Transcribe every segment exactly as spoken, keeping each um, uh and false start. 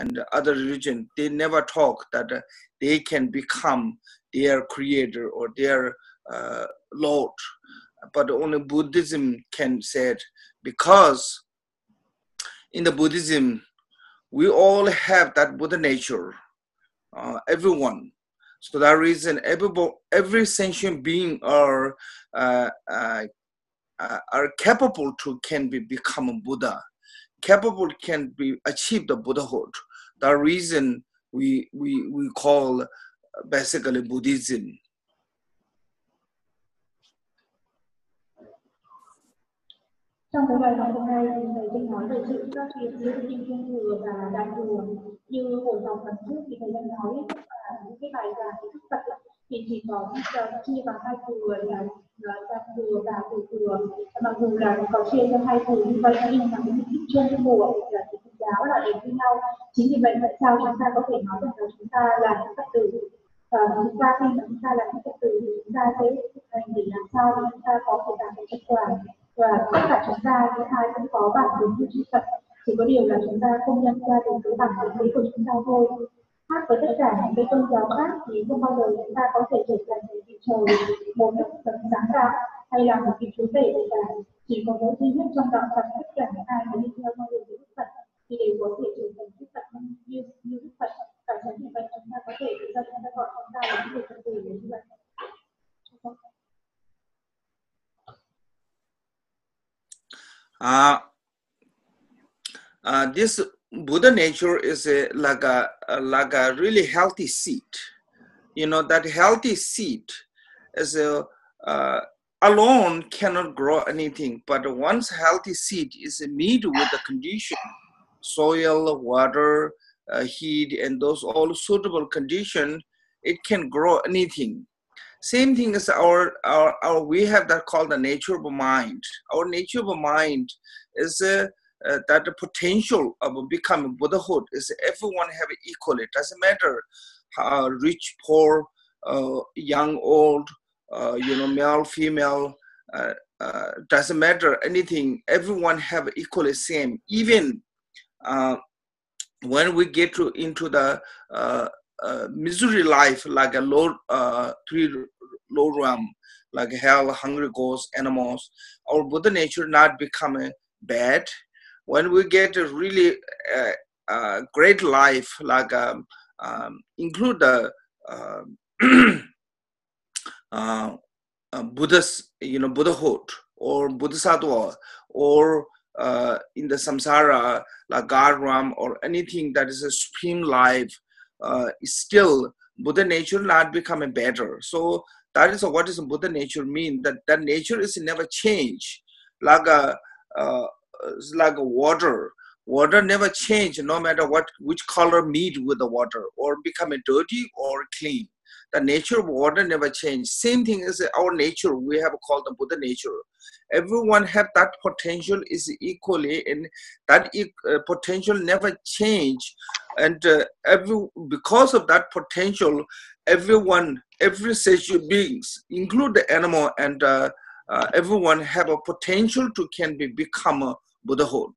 and other religion, they never talk that uh, they can become their creator or their uh, Lord. But only Buddhism can say it, because in the Buddhism, we all have that Buddha nature, uh, everyone. So that reason, every, every sentient being are, uh, uh, uh, are capable to can be become a Buddha, capable can be achieve the Buddhahood. The reason we we we call basically Buddhism. Trong cái bài học hôm nay thì thầy Trinh nói về sự khác biệt giữa kinh Trung Thừa và Đại Thừa. Như buổi học lần trước thì thầy đã nói là những cái bài giảng của Đức Phật thì chỉ có chia vào hai thừa là Đại Thừa và Tiểu Thừa. Mặc dù là có chia cho hai thừa như vậy nhưng mà cái mục đích chung của là Phật giáo là đến với nhau. Chính vì vậy tại sao chúng ta có thể nói rằng là chúng ta là những Phật tử. Và chúng ta khi mà chúng ta là những Phật tử thì chúng ta sẽ thực hành để làm sao để chúng ta có thể đạt được kết quả. Và tất cả chúng ta cái ai cũng có bản tính của chư Phật, chỉ có điều là chúng ta không nhận ra được cái bản tính đấy của chúng ta thôi. Khác với tất cả những cái tôn giáo khác thì không bao giờ chúng ta có thể trở thành một vị trời, một đức Phật sáng tạo hay là một vị chúa tể gì cả. Chỉ có một duy nhất trong đạo Phật, tất cả những ai mà đi theo con đường của Đức Phật thì đều có thể trở thành Đức Phật như như Đức Phật. Và chính vì vậy chúng ta có thể tự ra chúng ta gọi chúng ta là những người Phật tử như vậy. Uh, uh, this Buddha nature is a, like a, a like a really healthy seed. You know, that healthy seed is a uh, alone cannot grow anything, but once healthy seed is made with the condition, soil, water, uh, heat, and those all suitable condition, it can grow anything. Same thing as our, our, our, we have that called the nature of mind. Our nature of mind is uh, uh, that the potential of becoming Buddhahood is everyone have equal. It doesn't matter uh, rich, poor, uh, young, old, uh, you know, male, female, uh, uh, doesn't matter anything. Everyone have equally same. Even uh, when we get to into the uh, uh, misery life, like a low uh, three low realm, like hell, hungry ghosts, animals, our Buddha nature not becoming bad. When we get a really uh, uh, great life, like um, um, include the uh, uh, uh, Buddhas, you know, Buddhahood or Bodhisattva, or uh, in the samsara, like God realm or anything that is a supreme life, uh, is still Buddha nature not becoming better. So that is what is Buddha nature mean, that that nature is never change. Like a uh, like a water. Water never change no matter what which color meet with the water or become dirty or clean. The nature of water never change. Same thing is our nature. We have called the Buddha nature. Everyone have that potential is equally, and that uh, potential never change. And uh, every because of that potential, everyone, every sentient beings, include the animal, and uh, uh, everyone have a potential to can be become a Buddhahood.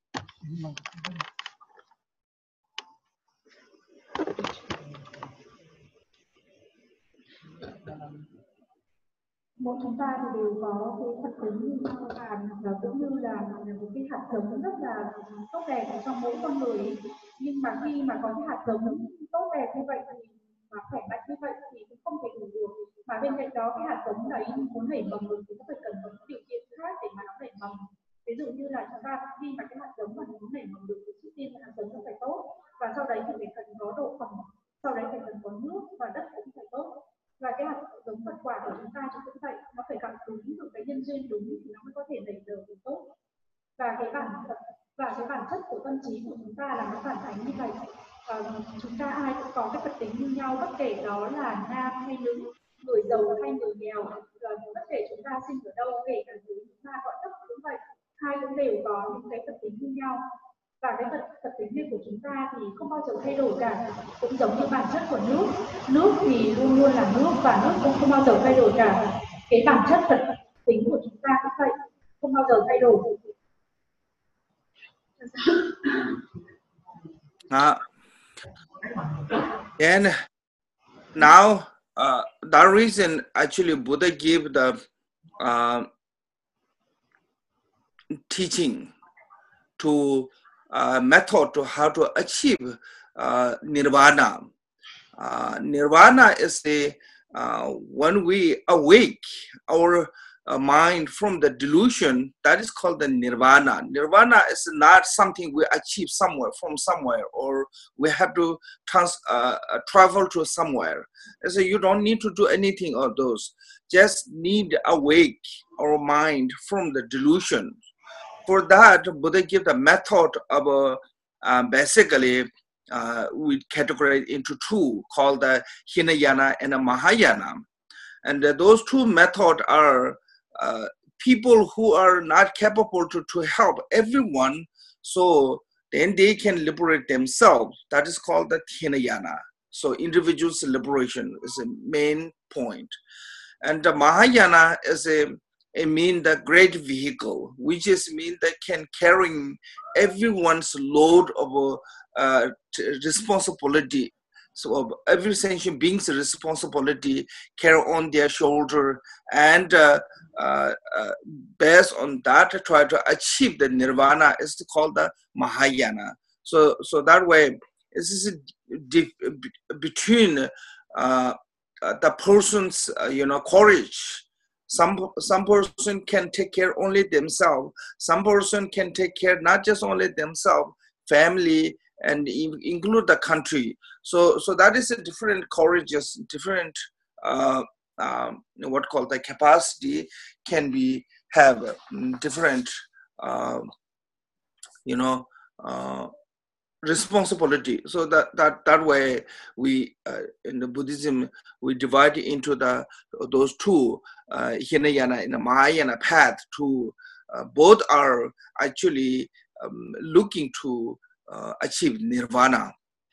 Mỗi chúng ta thì đều có cái thật tính như nhau, và cũng như là một cái hạt giống rất là tốt đẹp trong mỗi con người. Nhưng mà khi mà có cái hạt giống tốt đẹp như vậy thì mà khỏe mạnh như vậy thì cũng không thể đủ được. Mà bên cạnh đó cái hạt giống đấy muốn nảy mầm được thì nó phải cần có những điều kiện khác để mà nó nảy mầm. Ví dụ như là chúng ta khi mà cái hạt giống mà muốn nảy mầm được thì trước tiên là hạt giống nó phải tốt, và sau đấy thì phải cần có độ phẳng, sau đấy phải cần có nước và đất cũng phải tốt. Và cái hạt giống Phật quả của chúng ta cũng vậy, nó phải gặp đúng được cái nhân duyên đúng thì nó mới có thể nảy nở được tốt. Và cái bản chất và cái bản chất của tâm trí của chúng ta là nó phản ánh như vậy. À, chúng ta ai cũng có cái特tính như nhau, bất kể đó là nam hay nữ, người giàu hay người nghèo, rồi bất kể chúng ta sinh ở đâu, kể cả dưới chúng ta gọi đất cũng vậy, hai cũng đều có những cái特tính như nhau. Và cái vật tập tính này của chúng ta thì không bao giờ thay đổi cả, cũng giống như bản chất của nước. Nước thì luôn luôn là nước và nước cũng không bao giờ thay đổi cả. Cái bản chất vật tính của chúng ta cũng vậy, không bao giờ thay đổi. Uh, And now uh, that reason actually Buddha gave the uh, teaching to uh, method to how to achieve uh, nirvana. Uh, nirvana is a uh, when we awake our uh, mind from the delusion, that is called the nirvana. Nirvana is not something we achieve somewhere from somewhere, or we have to trans, uh, travel to somewhere. So you don't need to do anything of those. Just need awake our mind from the delusion. For that, Buddha gave the method of uh, uh, basically uh, we categorize into two, called the Hinayana and the Mahayana. And uh, those two methods are uh, people who are not capable to, to help everyone, so then they can liberate themselves. That is called the Hinayana. So individual's liberation is a main point. And the Mahayana is a it means the great vehicle, which is mean that can carrying everyone's load of uh, responsibility. So every sentient being's responsibility carry on their shoulder, and uh, uh, uh, based on that, try to achieve the nirvana is called the Mahayana. So, so that way, this is between uh, the person's uh, you know courage. Some some person can take care only themselves. Some person can take care not just only themselves, family, and include the country. So so that is a different courageous, different uh, um, what called the capacity can be have different uh, you know uh, responsibility. So that that that way we uh, in the Buddhism we divide into the those two uh, Hinayana and the Mahayana path. To uh, both are actually um, looking to uh, achieve nirvana.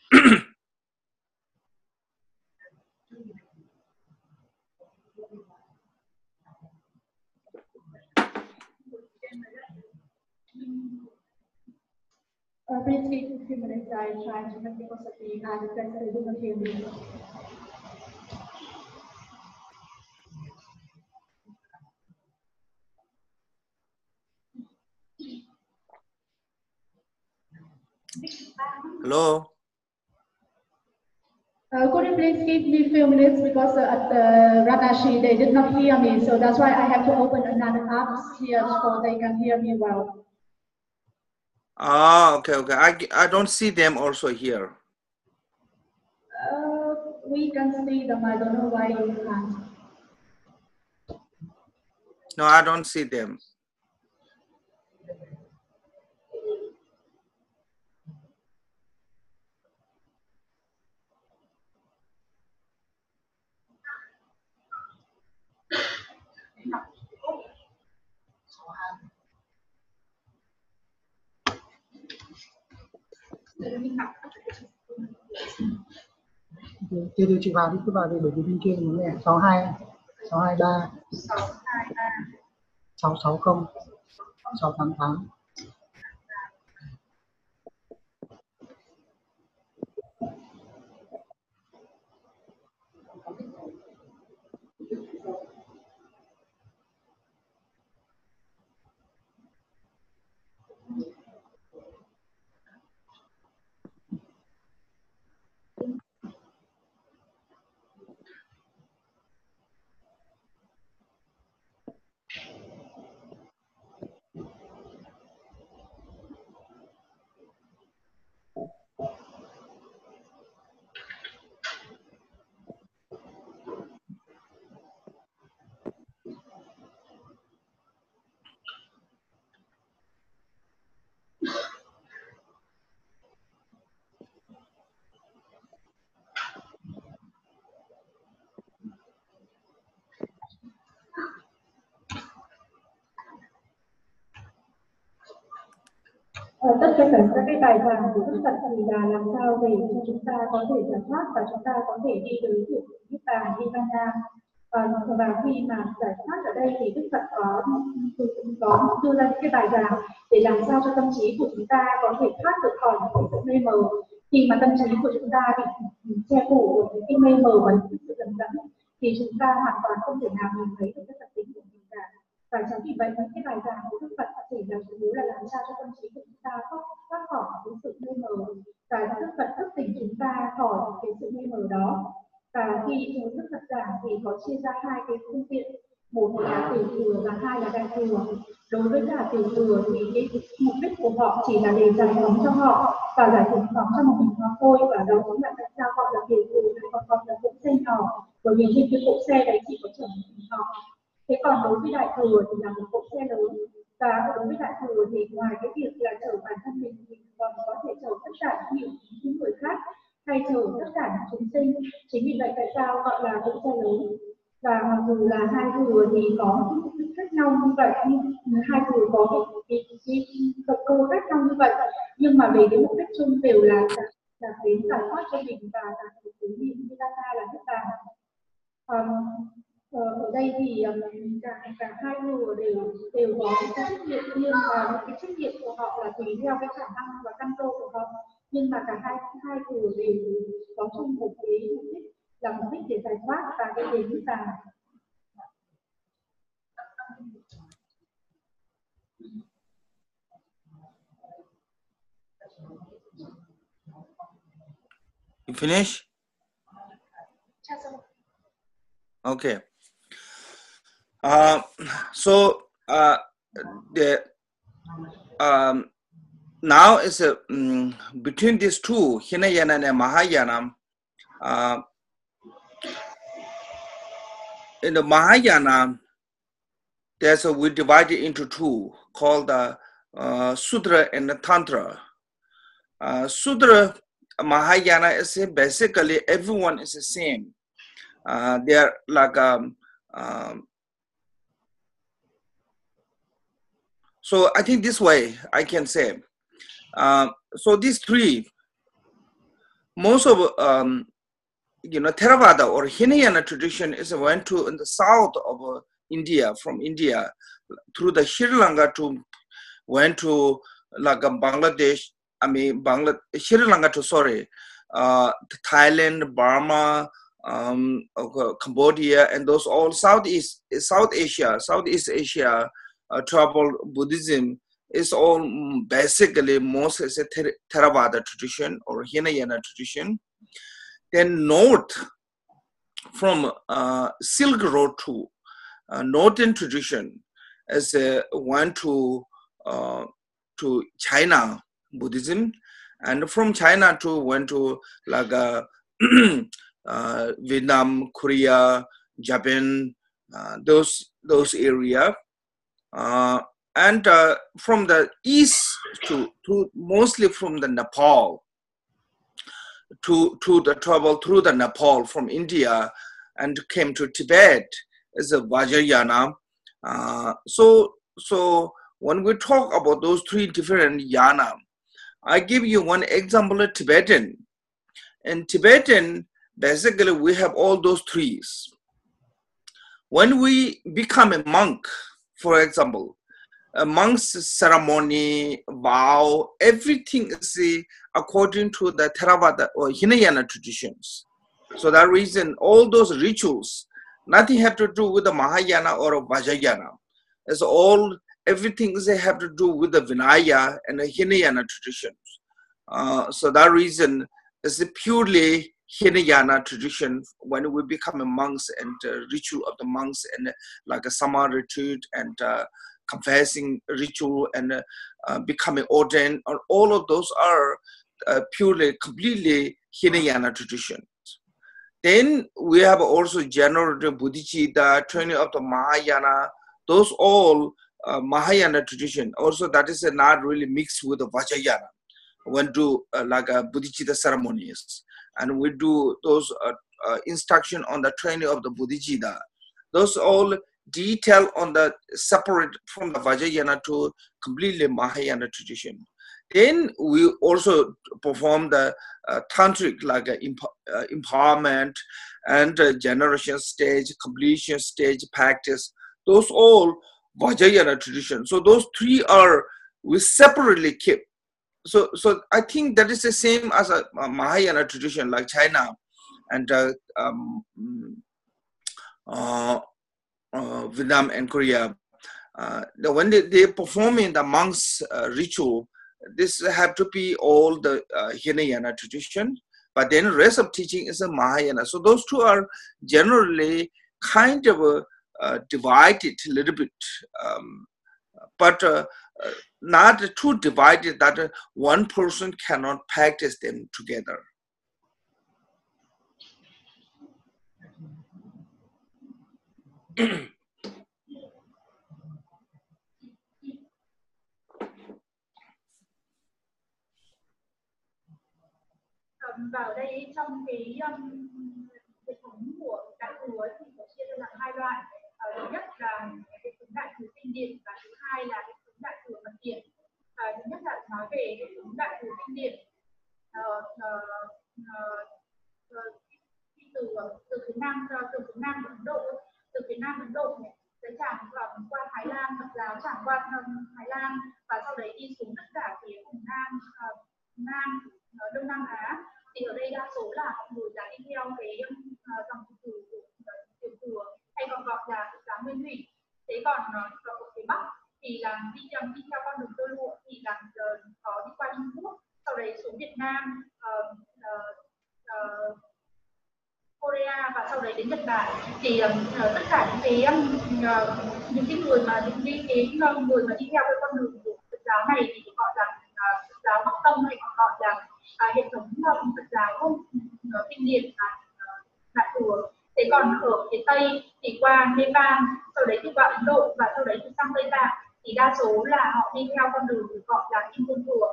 Uh, please take a few minutes. I try to make people speak and translate the material. Hello. Uh, could you please give me a few minutes, because uh, at the Ranashi they did not hear me, so that's why I have to open another app here so they can hear me well. Ah, okay, okay. I, I don't see them also here. Uh, we can see them. I don't know why you can't. No, I don't see them. Chưa đưa chị vào đi, cứ vào đi, bởi vì bên kia nó nghe sáu hai sáu hai ba sáu sáu không sáu tám tám. Ờ, tất cả các cái bài giảng của Đức Phật thì là làm sao để cho chúng ta có thể giải thoát và chúng ta có thể đi tới được Niết Bàn, Nirvana. Và, và khi mà giải thoát ở đây thì Đức Phật có có đưa ra những cái bài giảng để làm sao cho tâm trí của chúng ta có thể thoát được khỏi những sự mê mờ Khi mà tâm trí của chúng ta bị che phủ bởi những cái mê mờ và những sự lầm lẫn thì chúng ta hoàn toàn không thể nào nhìn thấy được cái thật tính của mình cả. Và chính vì vậy những cái bài giảng của Đức Phật chỉ là chủ yếu là làm sao cho tâm trí của chúng ta thoát khỏi cái sự mê mờ và Đức Phật thức tỉnh chúng ta khỏi cái sự mê mờ đó. Và khi Đức Phật giảng thì có chia ra hai cái phương tiện, một là tiểu thừa và hai là đại thừa. Đối với cả tiểu thừa thì cái mục đích của họ chỉ là để giải phóng cho họ và giải phóng cho một mình họ thôi, và đó cũng là tại sao họ là tiểu thừa còn còn là cỗ xe nhỏ, bởi vì trên cái cỗ xe đấy chỉ có chở một mình họ. Thế còn đối với đại thừa thì là một cỗ xe lớn, và đối với đại thừa thì ngoài cái việc là chở bản thân mình thì còn có thể chở tất cả nhiều những người khác hay chở tất cả những chúng sinh. Chính vì vậy tại sao gọi là cỗ xe lớn. Và mặc dù là hai thừa thì có những khác nhau như vậy, hai thừa có cái, cái, cái động cơ khác nhau như vậy, nhưng mà về cái mục đích chung đều là là đến giải thoát cho mình và đạt được cái niềm Vedanta là Niết Bàn. Ở đây thì cả cả hai thừa đều đều có cái trách nhiệm riêng, và những cái trách nhiệm của họ là tùy theo cái khả năng và căn cơ của họ, nhưng mà cả hai hai thừa đều có chung một cái mục đích là mục đích để giải thoát và cái đến Niết Bàn. You finish? Okay. Uh, so uh, the um, now is a, um, between these two, Hinayana and Mahayana. Uh, in the Mahayana, there's a, we divide it into two called the uh, Sudra and the Tantra. Uh, Sudra Mahayana is basically everyone is the same. Uh, they are like um, um, so I think this way I can say. Uh, so these three, most of um, you know Theravada or Hinayana tradition is went to in the south of uh, India, from India through the Sri Lanka to went to like um, Bangladesh. I mean Bangladesh, Sri Lanka to sorry, uh, Thailand, Burma, um, Cambodia, and those all Southeast South Asia, Southeast Asia uh, tribal Buddhism is all basically most is a Theravada tradition or Hinayana tradition. Then north from uh, Silk Road to uh, northern tradition as uh, went to uh, to China Buddhism, and from China to went to like uh, uh, Vietnam, Korea, Japan, uh, those those area, uh, and uh, from the east to to mostly from the Nepal to to the travel through the Nepal from India and came to Tibet as a Vajrayana. Uh, so so when we talk about those three different yana, I give you one example of Tibetan. In Tibetan, basically we have all those trees. When we become a monk, for example, a monk's ceremony, vow, everything is according to the Theravada or Hinayana traditions. So that reason, all those rituals, nothing have to do with the Mahayana or Vajrayana. It's all, everything they have to do with the Vinaya and the Hinayana traditions. Uh, so that reason is purely Hinayana tradition when we become a monks, and uh, ritual of the monks, and uh, like a Sama retreat and uh, confessing ritual and uh, uh, becoming ordained, or all of those are uh, purely, completely Hinayana traditions. Then we have also generative Bodhicitta, training of the Mahayana, those all uh, Mahayana tradition. Also that is uh, not really mixed with the Vajrayana. When do uh, like a Bodhicitta ceremonies, and we do those uh, uh, instruction on the training of the Bodhicitta. Those all detail on the separate from the Vajrayana to completely Mahayana tradition. Then we also perform the uh, tantric like uh, emp uh, empowerment and uh, generation stage, completion stage practice. Those all Vajrayana tradition. So those three are we separately keep. so so I think that is the same as a, a Mahayana tradition like China and uh, um, uh, uh, Vietnam and Korea. Uh, the, when they, they performing the monks uh, ritual, this have to be all the uh, Hinayana tradition, but then the rest of teaching is a Mahayana. So those two are generally kind of uh, uh, divided a little bit, um, but uh, uh, not too divided that uh, one person cannot practice them together. Và ở đây trong cái um, hệ thống của Đại Thừa thì có chia ra làm hai loại. Uh, thứ nhất là hệ thống Đại Thừa Kinh Điển và thứ hai là hệ thống Đại Thừa Mật Điển. Uh, thứ nhất là nói về hệ thống Đại Thừa Kinh Điển. Uh, uh, uh, uh, từ từ phía Nam từ phía Nam của Ấn Độ, từ phía Nam Ấn Độ này sẽ tràn qua Thái Lan, Phật giáo tràn qua Thái Lan và sau đấy đi xuống tất cả phía vùng Nam, uh, Nam, uh, Đông Nam Á. Thì ở đây đa số là mọi người đã đi theo cái uh, dòng từ của Tiểu Thừa hay còn gọi là Phật giáo Nguyên Thủy. Thế còn uh, ở phía Bắc thì là đi, um, đi theo con đường tơ lụa thì là uh, có đi qua Trung Quốc, sau đấy xuống Việt Nam, uh, uh, uh, Korea và sau đấy đến Nhật Bản. Thì uh, tất cả những cái um, uh, những cái người mà những cái, cái người mà đi theo cái con đường của Phật giáo này thì gọi là uh, Phật giáo Bắc Tông hay còn gọi là À, hệ thống um, Phật giáo uh, Kinh Điển và uh, Đại Thừa. Thế còn ở phía Tây thì qua Nepal, sau đấy thì qua Ấn Độ và sau đấy thì sang Tây Tạng thì đa số là họ đi theo con đường gọi là Kim Cương Thừa.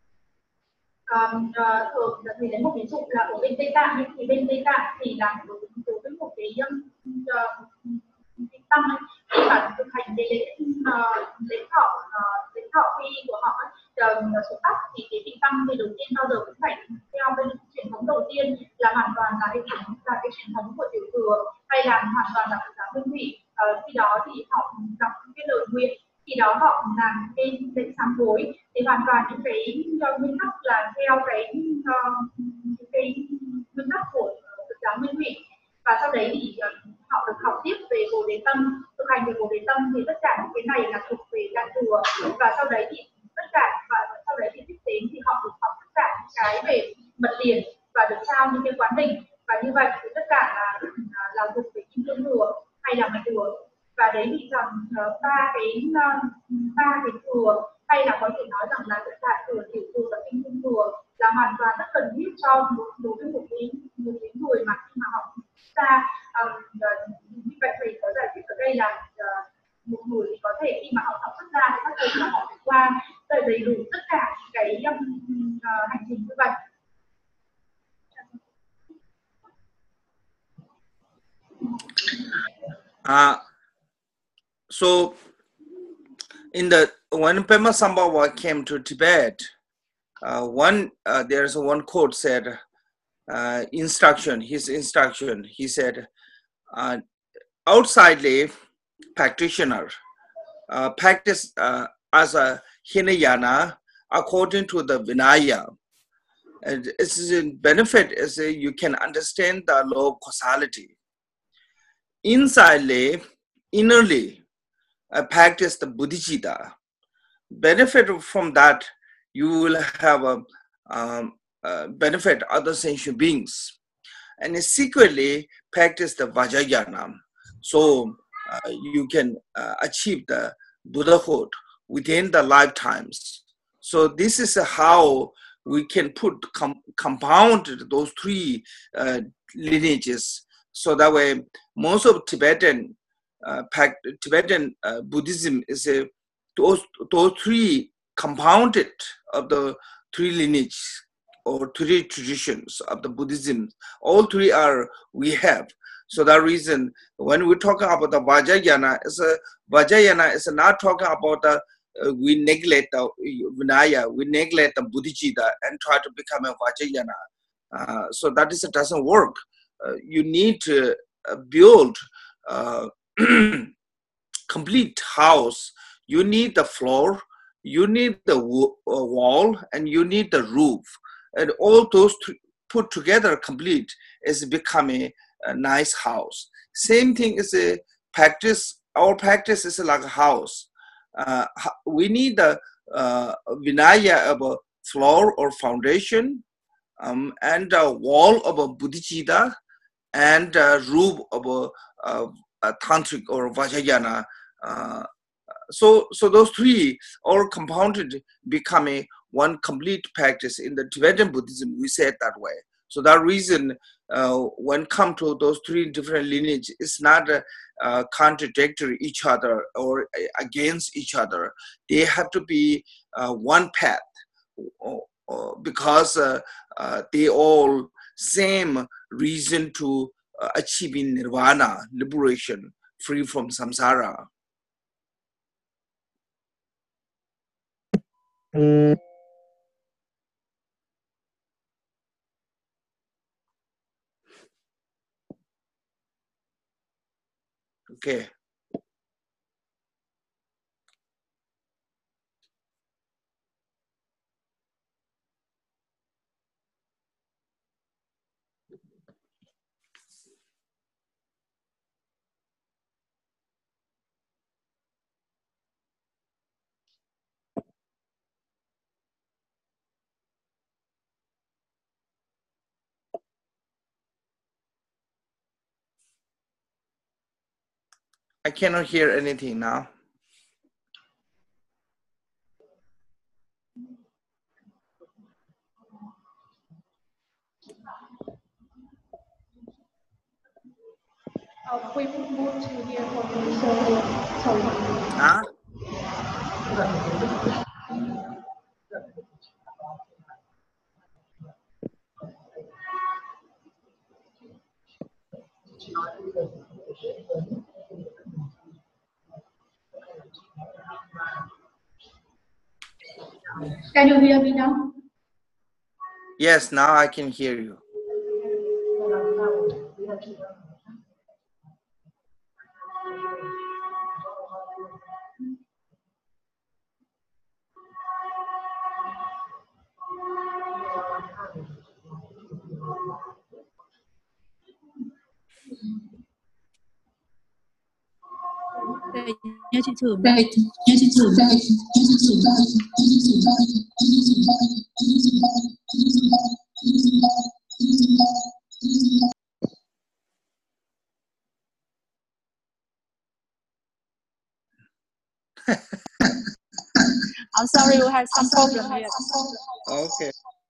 Um, uh, thường thì lấy một ví dụ là ở bên Tây Tạng thì bên Tây Tạng thì là đối với một cái um, uh, cái tâm ấy, khi mà thực hành cái lễ uh, lễ thọ uh, lễ thọ quy của họ uh, số tắc thì cái vị tâm thì đầu tiên bao giờ cũng phải theo bên truyền thống đầu tiên là hoàn toàn là hệ thống là cái truyền thống của Tiểu Thừa hay là hoàn toàn là Phật giáo Nguyên Thủy. Uh, khi đó thì họ đọc cái lời nguyện, khi đó họ làm cái lễ sám hối thì hoàn toàn những cái uh, nguyên tắc là theo cái uh, cái nguyên tắc của Phật giáo Nguyên Thủy. Và sau đấy thì uh, họ được học tiếp về Bồ Đề Tâm, thực hành về Bồ Đề Tâm thì tất cả những cái này là thuộc về Đại Thừa. Và sau đấy thì tất cả và sau đấy thì tiếp đến thì họ được học tất cả những cái về Mật Điển và được trao những cái quán đỉnh. Và như vậy thì tất cả là là thuộc về Kim Cương Thừa hay là Mật Thừa. Và đấy thì rằng ba cái ba cái thừa hay là có thể nói rằng là Đại Thừa, Tiểu Thừa và Kim Cương Thừa là hoàn toàn rất cần thiết cho đối với một cái một cái người mà khi mà họ ra um, như vậy thầy có giải thích ở đây là uh, một người thì có thể khi mà họ học xuất ra thì bắt đầu là họ phải qua đầy đủ tất cả cái um, uh, hành trình như vậy. Uh, so in the when Pema Sambhava came to Tibet, uh, one uh, there's one quote said uh, instruction. His instruction. He said, uh, outside practitioner uh, practice uh, as a Hinayana according to the Vinaya. And its benefit is uh, you can understand the law of causality. Insidely, innerly, uh, practice the Bodhicitta. Benefit from that, you will have a um, uh, benefit other sentient beings. And secretly, practice the Vajrayana. So uh, you can uh, achieve the Buddhahood within the lifetimes. So this is how we can put com compound those three uh, lineages. So that way, most of Tibetan uh, Tibetan uh, Buddhism is a those those three compounded of the three lineage or three traditions of the Buddhism. All three are we have. So that reason, when we talk about the Vajrayana, is a Vajrayana is not talking about the uh, we neglect the Vinaya, we neglect the Bodhicitta and try to become a Vajrayana. Uh, so that is it doesn't work. Uh, you need to uh, build a complete house. You need the floor, you need the wall and you need the roof. And all those put together complete is becoming a nice house. Same thing is a practice. Our practice is like a house. Uh, we need the uh, vinaya of a floor or foundation, um, and a wall of a bodhicitta, and a roof of a, a, a tantric or vajrayana. Uh, so, so those three all compounded become a one complete practice. In the Tibetan Buddhism, we say it that way. So that reason, uh, when come to those three different lineage, it's not uh, uh, contradictory each other or against each other. They have to be uh, one path, uh, because uh, uh, they all same reason to uh, achieving nirvana, liberation, free from samsara. Mm. Okay. I cannot hear anything now. Uh, we would move to hear what you say. Sorry. Huh? Can you hear me now? Yes, now I can hear you. Đây, nhớ chị thử đây, nhớ chị thử đây, nhớ chị thử đây, nhớ chị thử đây, nhớ chị thử đây, nhớ chị thử đây, nhớ chị thử đây, nhớ chị thử đây, nhớ chị thử đây. I'm sorry, we have some problem here. Okay.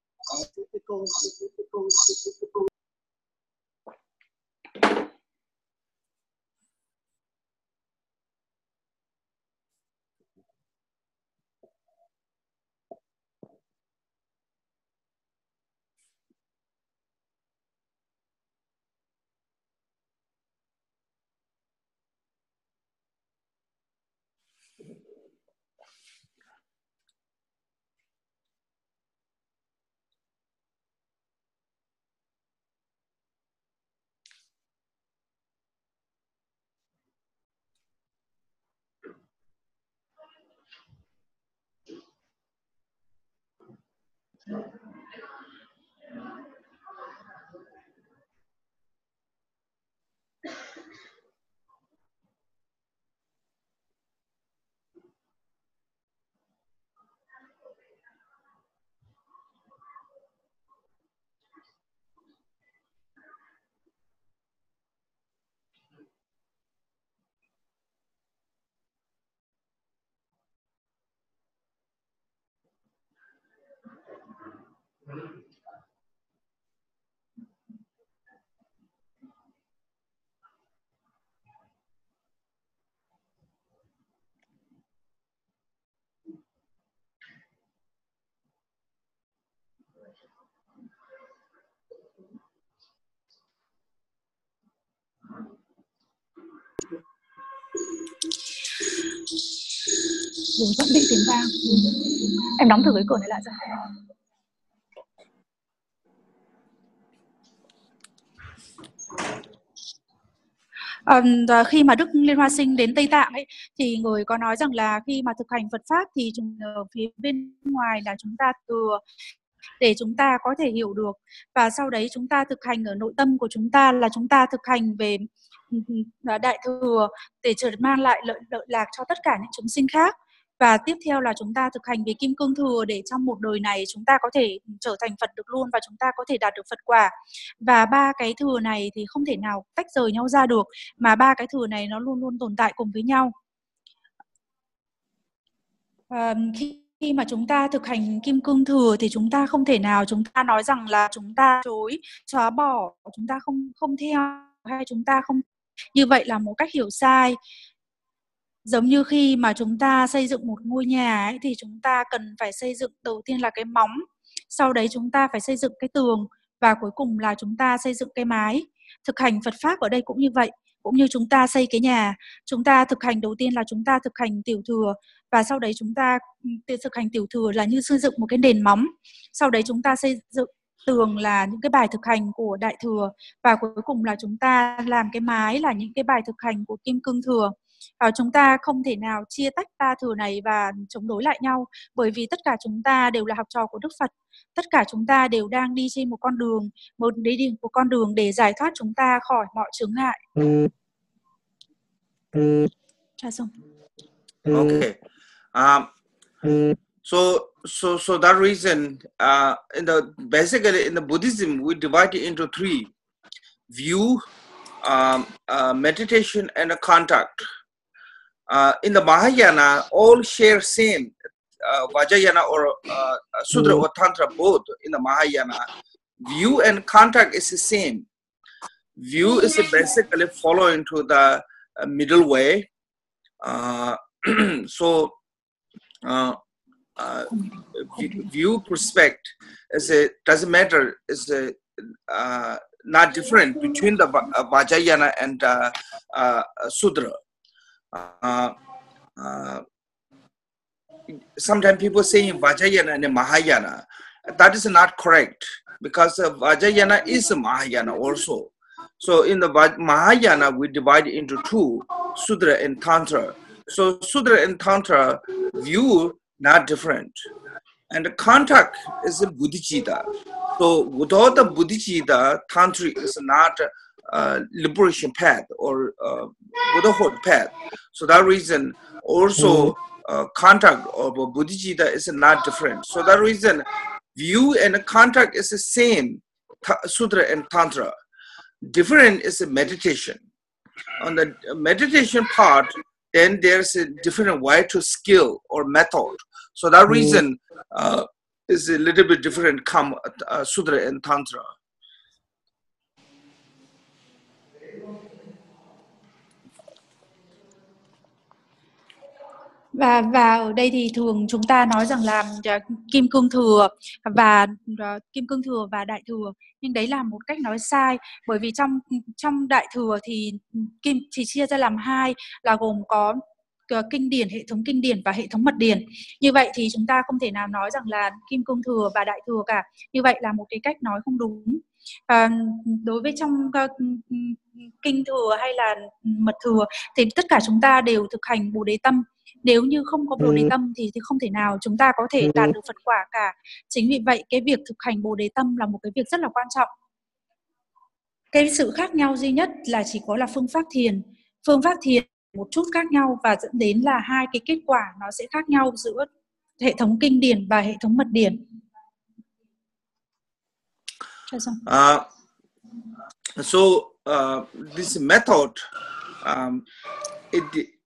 Ủa, vẫn bị tiếng vang. Em đóng thử cái cửa này lại xem. Um, và khi mà Đức Liên Hoa Sinh đến Tây Tạng ấy, thì người có nói rằng là khi mà thực hành Phật pháp thì chúng ở phía bên ngoài là chúng ta thừa để chúng ta có thể hiểu được, và sau đấy chúng ta thực hành ở nội tâm của chúng ta là chúng ta thực hành về đại thừa để trở mang lại lợi, lợi lạc cho tất cả những chúng sinh khác. Và tiếp theo là chúng ta thực hành về kim cương thừa để trong một đời này chúng ta có thể trở thành Phật được luôn và chúng ta có thể đạt được Phật quả. Và ba cái thừa này thì không thể nào tách rời nhau ra được, mà ba cái thừa này nó luôn luôn tồn tại cùng với nhau. À, khi Khi mà chúng ta thực hành kim cương thừa thì chúng ta không thể nào chúng ta nói rằng là chúng ta chối, xóa bỏ, chúng ta không không theo, hay chúng ta không, như vậy là một cách hiểu sai. Giống như khi mà chúng ta xây dựng một ngôi nhà ấy, thì chúng ta cần phải xây dựng đầu tiên là cái móng, sau đấy chúng ta phải xây dựng cái tường, và cuối cùng là chúng ta xây dựng cái mái. Thực hành Phật pháp ở đây cũng như vậy, cũng như chúng ta xây cái nhà, chúng ta thực hành đầu tiên là chúng ta thực hành tiểu thừa, và sau đấy chúng ta thực hành tiểu thừa là như xây dựng một cái nền móng, sau đấy chúng ta xây dựng tường là những cái bài thực hành của đại thừa, và cuối cùng là chúng ta làm cái mái là những cái bài thực hành của kim cương thừa. À, chúng ta không thể nào chia tách ba thừa này và chống đối lại nhau, bởi vì tất cả chúng ta đều là học trò của Đức Phật, tất cả chúng ta đều đang đi trên một con đường, một đi một con đường để giải thoát chúng ta khỏi mọi chướng ngại. Trả xong. Okay. Um, so so so that reason, uh, in the basically in the Buddhism we divide it into three: view, um, uh, meditation, and a contact. Uh, in the Mahayana, all share same uh, Vajrayana or uh, Sudra or Tantra, both in the Mahayana. View and contact is the same. View is basically following to the uh, middle way. Uh, so, uh, uh, view perspective is a doesn't matter. Is a uh, not different between the uh, Vajrayana and uh, uh, Sudra. Uh, uh, sometimes people say Vajrayana and Mahayana. That is not correct, because uh, Vajrayana is a Mahayana also. So in the Mahayana we divide into two, Sudra and Tantra. So Sudra and Tantra view not different, and the contact is a Bodhicitta. So without the Bodhicitta, Tantra is not Uh, liberation path or uh, Buddhahood path. So that reason also uh, contact or Bodhicitta is not different. So that reason view and contact is the same, Sutra and Tantra. Different is a meditation. On the meditation part, then there's a different way to skill or method. So that reason uh, is a little bit different come uh, Sutra and Tantra. Và và ở đây thì thường chúng ta nói rằng là uh, kim cương thừa và uh, kim cương thừa và đại thừa, nhưng đấy là một cách nói sai, bởi vì trong trong đại thừa thì kim chỉ chia ra làm hai, là gồm có uh, kinh điển, hệ thống kinh điển và hệ thống mật điển. Như vậy thì chúng ta không thể nào nói rằng là kim cương thừa và đại thừa cả. Như vậy là một cái cách nói không đúng. À, đối với trong uh, kinh thừa hay là mật thừa thì tất cả chúng ta đều thực hành Bồ Đề Tâm. Nếu như không có Bồ Đề Tâm thì, thì không thể nào chúng ta có thể đạt được Phật quả cả. Chính vì vậy cái việc thực hành Bồ Đề Tâm là một cái việc rất là quan trọng. Cái sự khác nhau duy nhất là chỉ có là phương pháp thiền. Phương pháp thiền một chút khác nhau và dẫn đến là hai cái kết quả nó sẽ khác nhau giữa hệ thống kinh điển và hệ thống mật điển. Uh, so uh, this method, um, it,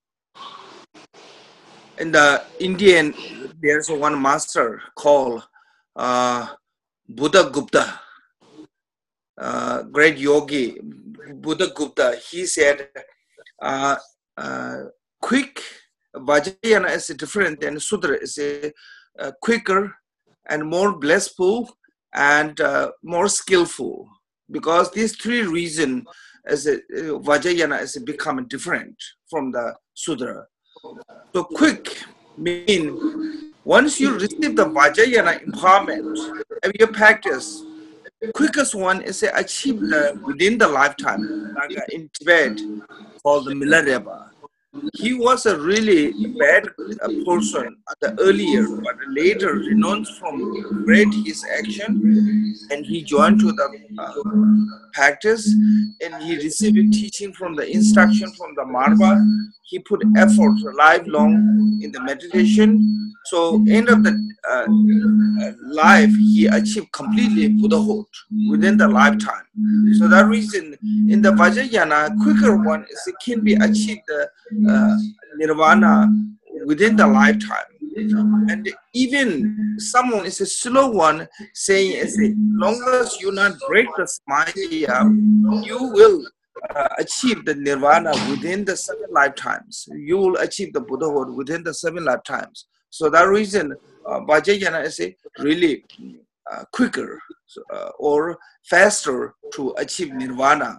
in the Indian, there's one master called uh, Buddha Gupta, uh, great yogi, Buddha Gupta. He said, uh, uh, quick Vajrayana is different than Sudra, is a, uh, quicker and more blissful and uh, more skillful, because these three reasons as a, uh, Vajrayana is becoming different from the Sudra. So quick mean once you receive the Vajrayana empowerment and you practice, quickest one is uh, achieved uh, within the lifetime, like uh, in Tibet, called the Milarepa. He was a really bad uh, person at the earlier, but later renounced from great his action, and he joined to the uh, practice, and he received teaching from the instruction from the Marva. He put effort lifelong in the meditation. So end of the uh, uh, life, he achieved completely Buddhahood within the lifetime. So that reason, in the Vajrayana, quicker one is it can be achieved the uh, nirvana within the lifetime. And even someone is a slow one, saying as long as you not break the samaya, you will uh, achieve the nirvana within the seven lifetimes. You will achieve the Buddhahood within the seven lifetimes. So that reason, uh, Vajrayana is a really uh, quicker uh, or faster to achieve nirvana.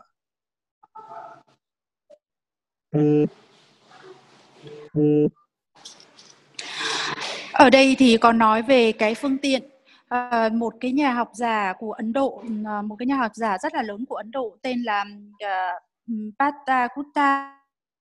Ở đây thì có nói về cái phương tiện. À, một cái nhà học giả của Ấn Độ, một cái nhà học giả rất là lớn của Ấn Độ tên là uh, Pattakutta,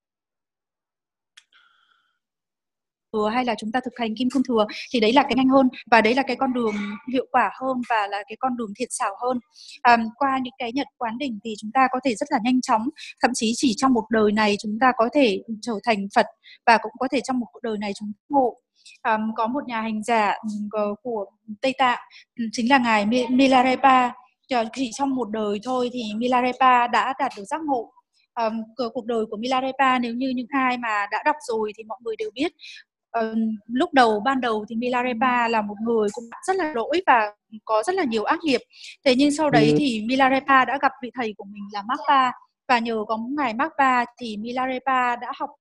hay là chúng ta thực hành kim cương thừa, thì đấy là cái nhanh hơn, và đấy là cái con đường hiệu quả hơn, và là cái con đường thiện xảo hơn. À, qua những cái nhật quán đỉnh thì chúng ta có thể rất là nhanh chóng, thậm chí chỉ trong một đời này chúng ta có thể trở thành Phật, và cũng có thể trong một đời này chúng ta ngộ. À, có một nhà hành giả của Tây Tạng, chính là ngài Milarepa. Chỉ trong một đời thôi thì Milarepa đã đạt được giác ngộ. À, cuộc đời của Milarepa, nếu như những ai mà đã đọc rồi thì mọi người đều biết. Uh, lúc đầu ban đầu thì Milarepa là một người cũng rất là lỗi và có rất là nhiều ác nghiệp. Thế nhưng sau đấy thì Milarepa đã gặp vị thầy của mình là Marpa, và nhờ có ngài Marpa thì Milarepa đã học.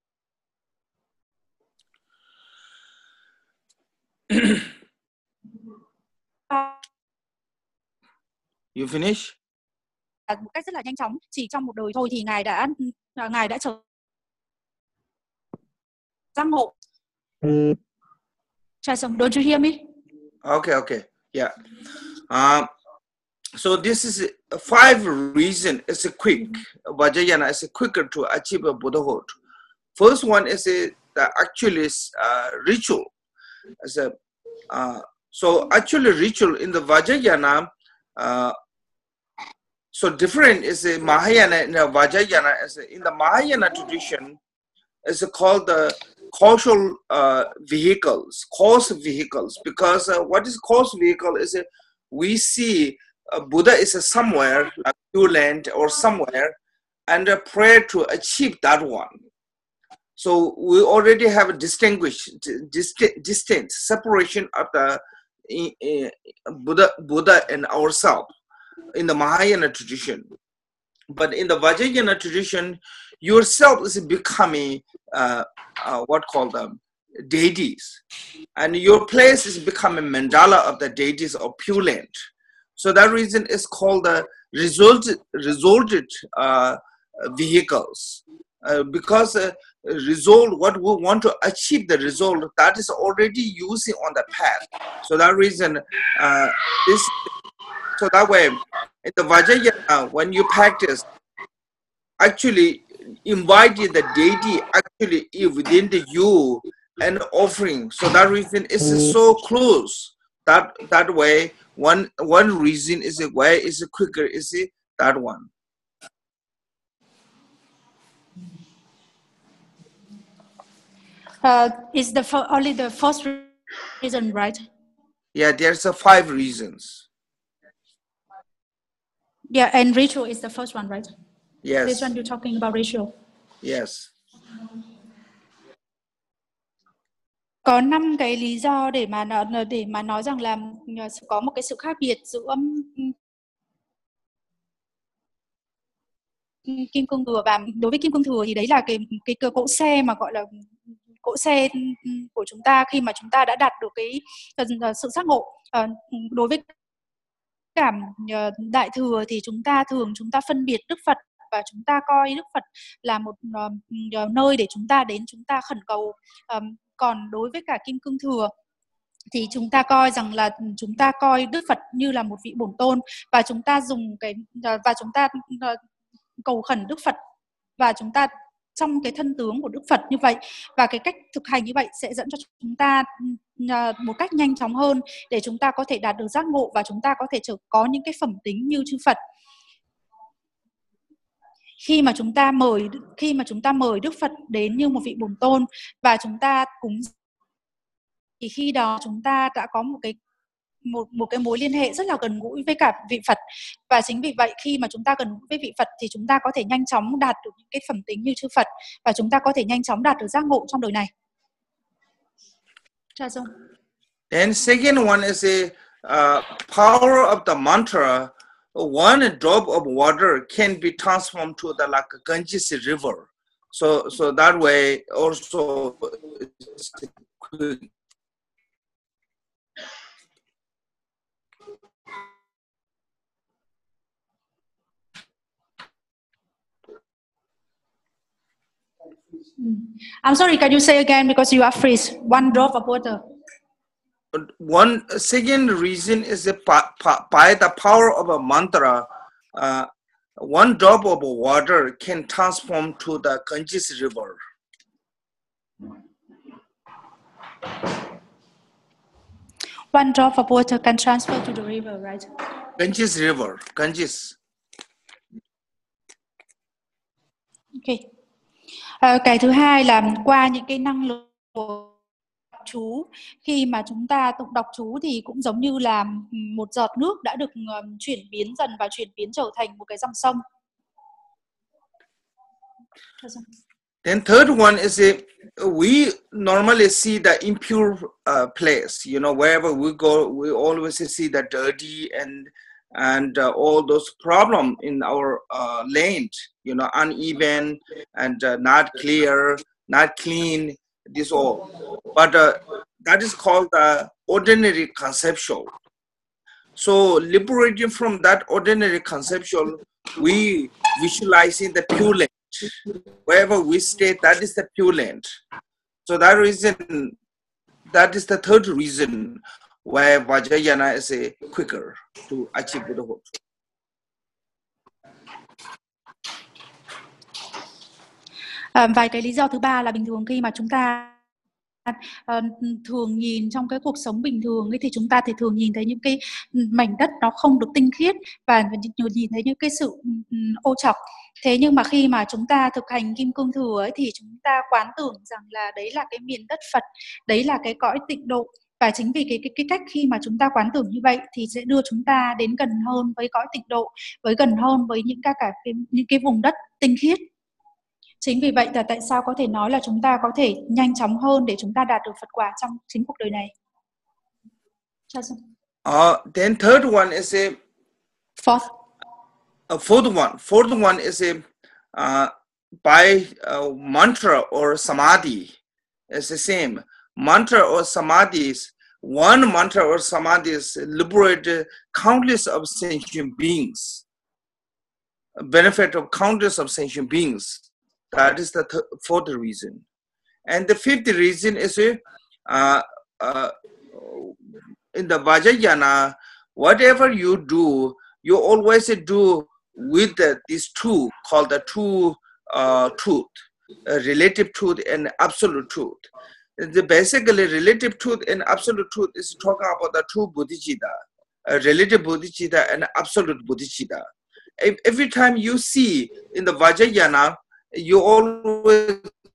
You finish? Một cách rất là nhanh chóng, chỉ trong một đời thôi thì ngài đã ngài đã trở giác ngộ. Chaisong, don't you hear me? Okay, okay, yeah. Um, so this is a five reason. It's a quick Vajrayana is a quicker to achieve a Buddhahood. First one is a the actually uh, ritual. As a uh, so actually ritual in the Vajrayana. Uh, so different is a Mahayana and the Vajrayana. As in the Mahayana tradition, is called the causal uh, vehicles, cause vehicles, because uh, what is cause vehicle is uh, we see uh, Buddha is uh, somewhere, like Pure Land or somewhere, and uh, pray to achieve that one. So we already have a distinguished, distinct, distinct separation of the uh, uh, Buddha, Buddha and ourselves in the Mahayana tradition. But in the Vajrayana tradition, yourself is becoming uh, uh, what called them deities, and your place is becoming mandala of the deities of Pure Land. So that reason is called the resulted resulted uh, vehicles, uh, because uh, result what we want to achieve the result that is already using on the path. So that reason uh, this so that way in the Vajrayana when you practice, actually inviting the deity actually within the you and offering. So that reason is so close. That that way, one one reason is a way is a quicker is it that one. Uh, is the fo- only the first reason, right? Yeah, there's a five reasons. Yeah, and ritual is the first one, right? Yes. This one you're talking about ritual. Yes. Có năm cái lý do để mà để mà nói rằng là có một cái sự khác biệt giữa kim cương thừa, và đối với kim cương thừa thì đấy là cái cái cơ cỗ xe mà gọi là cỗ xe của chúng ta khi mà chúng ta đã đạt được cái sự giác ngộ. Đối với cảm đại thừa thì chúng ta thường chúng ta phân biệt Đức Phật và chúng ta coi Đức Phật là một uh, nơi để chúng ta đến chúng ta khẩn cầu. Um, còn đối với cả kim cương thừa thì chúng ta coi rằng là chúng ta coi Đức Phật như là một vị bổn tôn, và chúng ta dùng cái và chúng ta cầu khẩn Đức Phật, và chúng ta trong cái thân tướng của Đức Phật như vậy, và cái cách thực hành như vậy sẽ dẫn cho chúng ta một cách nhanh chóng hơn để chúng ta có thể đạt được giác ngộ, và chúng ta có thể trở có những cái phẩm tính như chư Phật. Khi mà chúng ta mời khi mà chúng ta mời Đức Phật đến như một vị bổn tôn và chúng ta cúng, thì khi đó chúng ta đã có một cái một một cái mối liên hệ rất là gần gũi với cả vị Phật, và chính vì vậy khi mà chúng ta gần gũi với vị Phật thì chúng ta có thể nhanh chóng đạt được những cái phẩm tính như chư Phật, và chúng ta có thể nhanh chóng đạt được giác ngộ trong đời này. Cha Dung. And second one is a uh, power of the mantra. One drop of water can be transformed to the like a Ganges river. So so that way also. I'm sorry, can you say again, because you are freeze. One drop of water. One second reason is that by the power of a mantra, uh, one drop of water can transform to the Ganges river. One drop of water can transfer to the river, right? Ganges river, Ganges. Okay. À, cái thứ hai là qua những cái năng lực của chú, khi mà chúng ta tụng đọc chú thì cũng giống như là một giọt nước đã được um, chuyển biến dần và chuyển biến trở thành một cái dòng sông. Then third one is a, we normally see the impure uh, place. You know, wherever we go, we always see the dirty and and uh, all those problems in our uh, land. You know, uneven and uh, not clear, not clean. This all, but uh, that is called the ordinary conceptual. So liberating from that ordinary conceptual, we visualizing the pure land. Wherever we stay, that is the pure land. So that reason, that is the third reason why Vajrayana is a quicker to achieve Buddhahood. À, vài cái lý do thứ ba là bình thường khi mà chúng ta uh, thường nhìn trong cái cuộc sống bình thường ấy, thì chúng ta thì thường nhìn thấy những cái mảnh đất nó không được tinh khiết và nhìn thấy những cái sự um, ô trọc. Thế nhưng mà khi mà chúng ta thực hành Kim Cương Thừa ấy, thì chúng ta quán tưởng rằng là đấy là cái miền đất Phật, đấy là cái cõi tịnh độ. Và chính vì cái, cái, cái cách khi mà chúng ta quán tưởng như vậy thì sẽ đưa chúng ta đến gần hơn với cõi tịnh độ, với gần hơn với những các cả cái, những cái vùng đất tinh khiết. Chính vì vậy là tại sao có thể nói là chúng ta có thể nhanh chóng hơn để chúng ta đạt được Phật quả trong chính cuộc đời này. Uh, then third one is a fourth. A fourth one. Fourth one is a uh, by uh, mantra or samadhi. It's the same. Mantra or samadhis. One mantra or samadhis liberate countless of sentient beings. Benefit of countless of sentient beings. That is the th fourth reason. And the fifth reason is uh, uh, in the Vajrayana, whatever you do, you always do with the, these two called the two uh, truth, uh, relative truth and absolute truth. The basically relative truth and absolute truth is talking about the true bodhicitta, uh, relative bodhicitta and absolute bodhicitta. If, every time you see in the Vajrayana, you always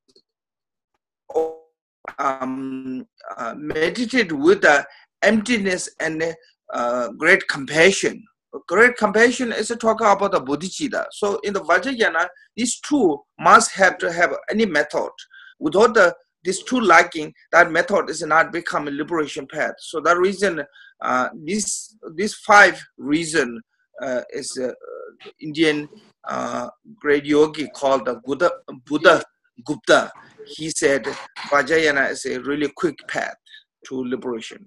um, uh, meditate with the emptiness and uh, great compassion. Great compassion is a talk about the bodhicitta. So in the Vajrayana, these two must have to have any method. Without the these two lacking, that method is not become a liberation path. So that reason, uh, this these five reason uh, is uh, Indian uh, great yogi called the Buddha, Buddha Gupta. He said Vajrayana is a really quick path to liberation.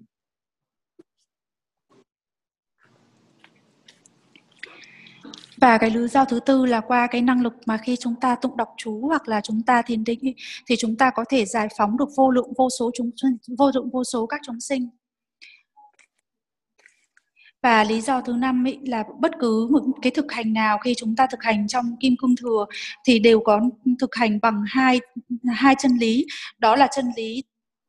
Và cái lý do thứ tư là qua cái năng lực mà khi chúng ta tụng đọc chú hoặc là chúng ta thiền định thì chúng ta có thể giải phóng được vô lượng vô số chúng vô lượng vô số các chúng sinh. Và lý do thứ năm ấy là bất cứ một cái thực hành nào khi chúng ta thực hành trong Kim Cương Thừa thì đều có thực hành bằng hai hai chân lý, đó là chân lý,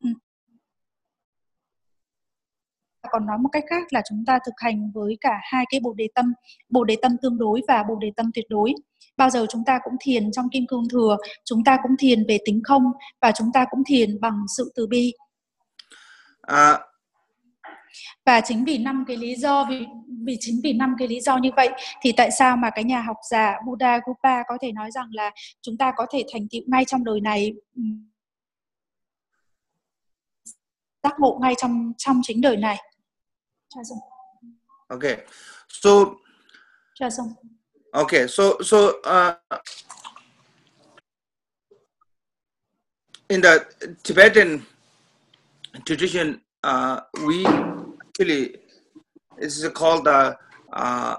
còn nói một cách khác là chúng ta thực hành với cả hai cái bồ đề tâm, bồ đề tâm tương đối và bồ đề tâm tuyệt đối. Bao giờ chúng ta cũng thiền trong Kim Cương Thừa, chúng ta cũng thiền về tính không và chúng ta cũng thiền bằng sự từ bi. À, Và chính vì năm cái lý do vì vì chính vì năm cái lý do như vậy thì tại sao mà cái nhà học giả Buddha Gupa có thể nói rằng là chúng ta có thể thành tựu ngay trong đời này, giác ngộ ngay trong trong chính đời này. Okay, so okay, so so uh, in the Tibetan tradition, uh, we actually it's called the uh,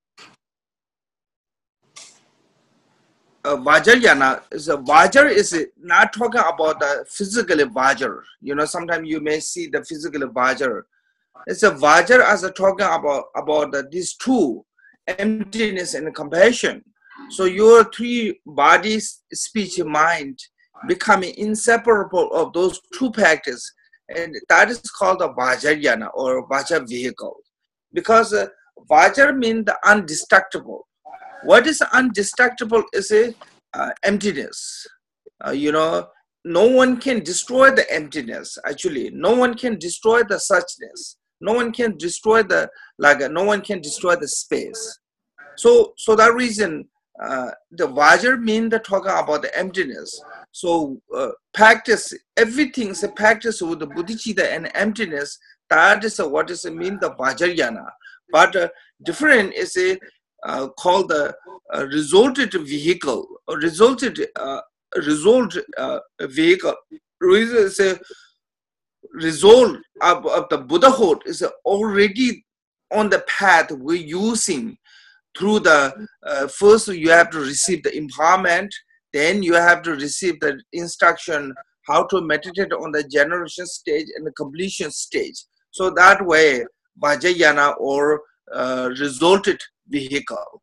uh, Vajrayana. So Vajra is not talking about the physical Vajra. You know, sometimes you may see the physical Vajra. It's a Vajra as a talking about about the, these two, emptiness and compassion. So your three bodies, speech, mind becoming inseparable of those two practices, and that is called the Vajrayana or Vajra vehicle. Because uh, Vajra means the undestructible. What is undestructible is a uh, emptiness. Uh, you know, no one can destroy the emptiness. Actually, no one can destroy the suchness. No one can destroy the like. Uh, no one can destroy the space. So, so that reason, uh, the Vajra means the talking about the emptiness. So, uh, practice everything is a practice with the bodhicitta and emptiness. That is a, what is it mean the Vajrayana. But uh, different is a uh, called the uh, resulted vehicle or resulted uh, result uh, vehicle. Is a result of, of the Buddhahood is already on the path we're using through the uh, first you have to receive the empowerment, then you have to receive the instruction how to meditate on the generation stage and the completion stage. So that way Vajrayana or uh, resulted vehicle.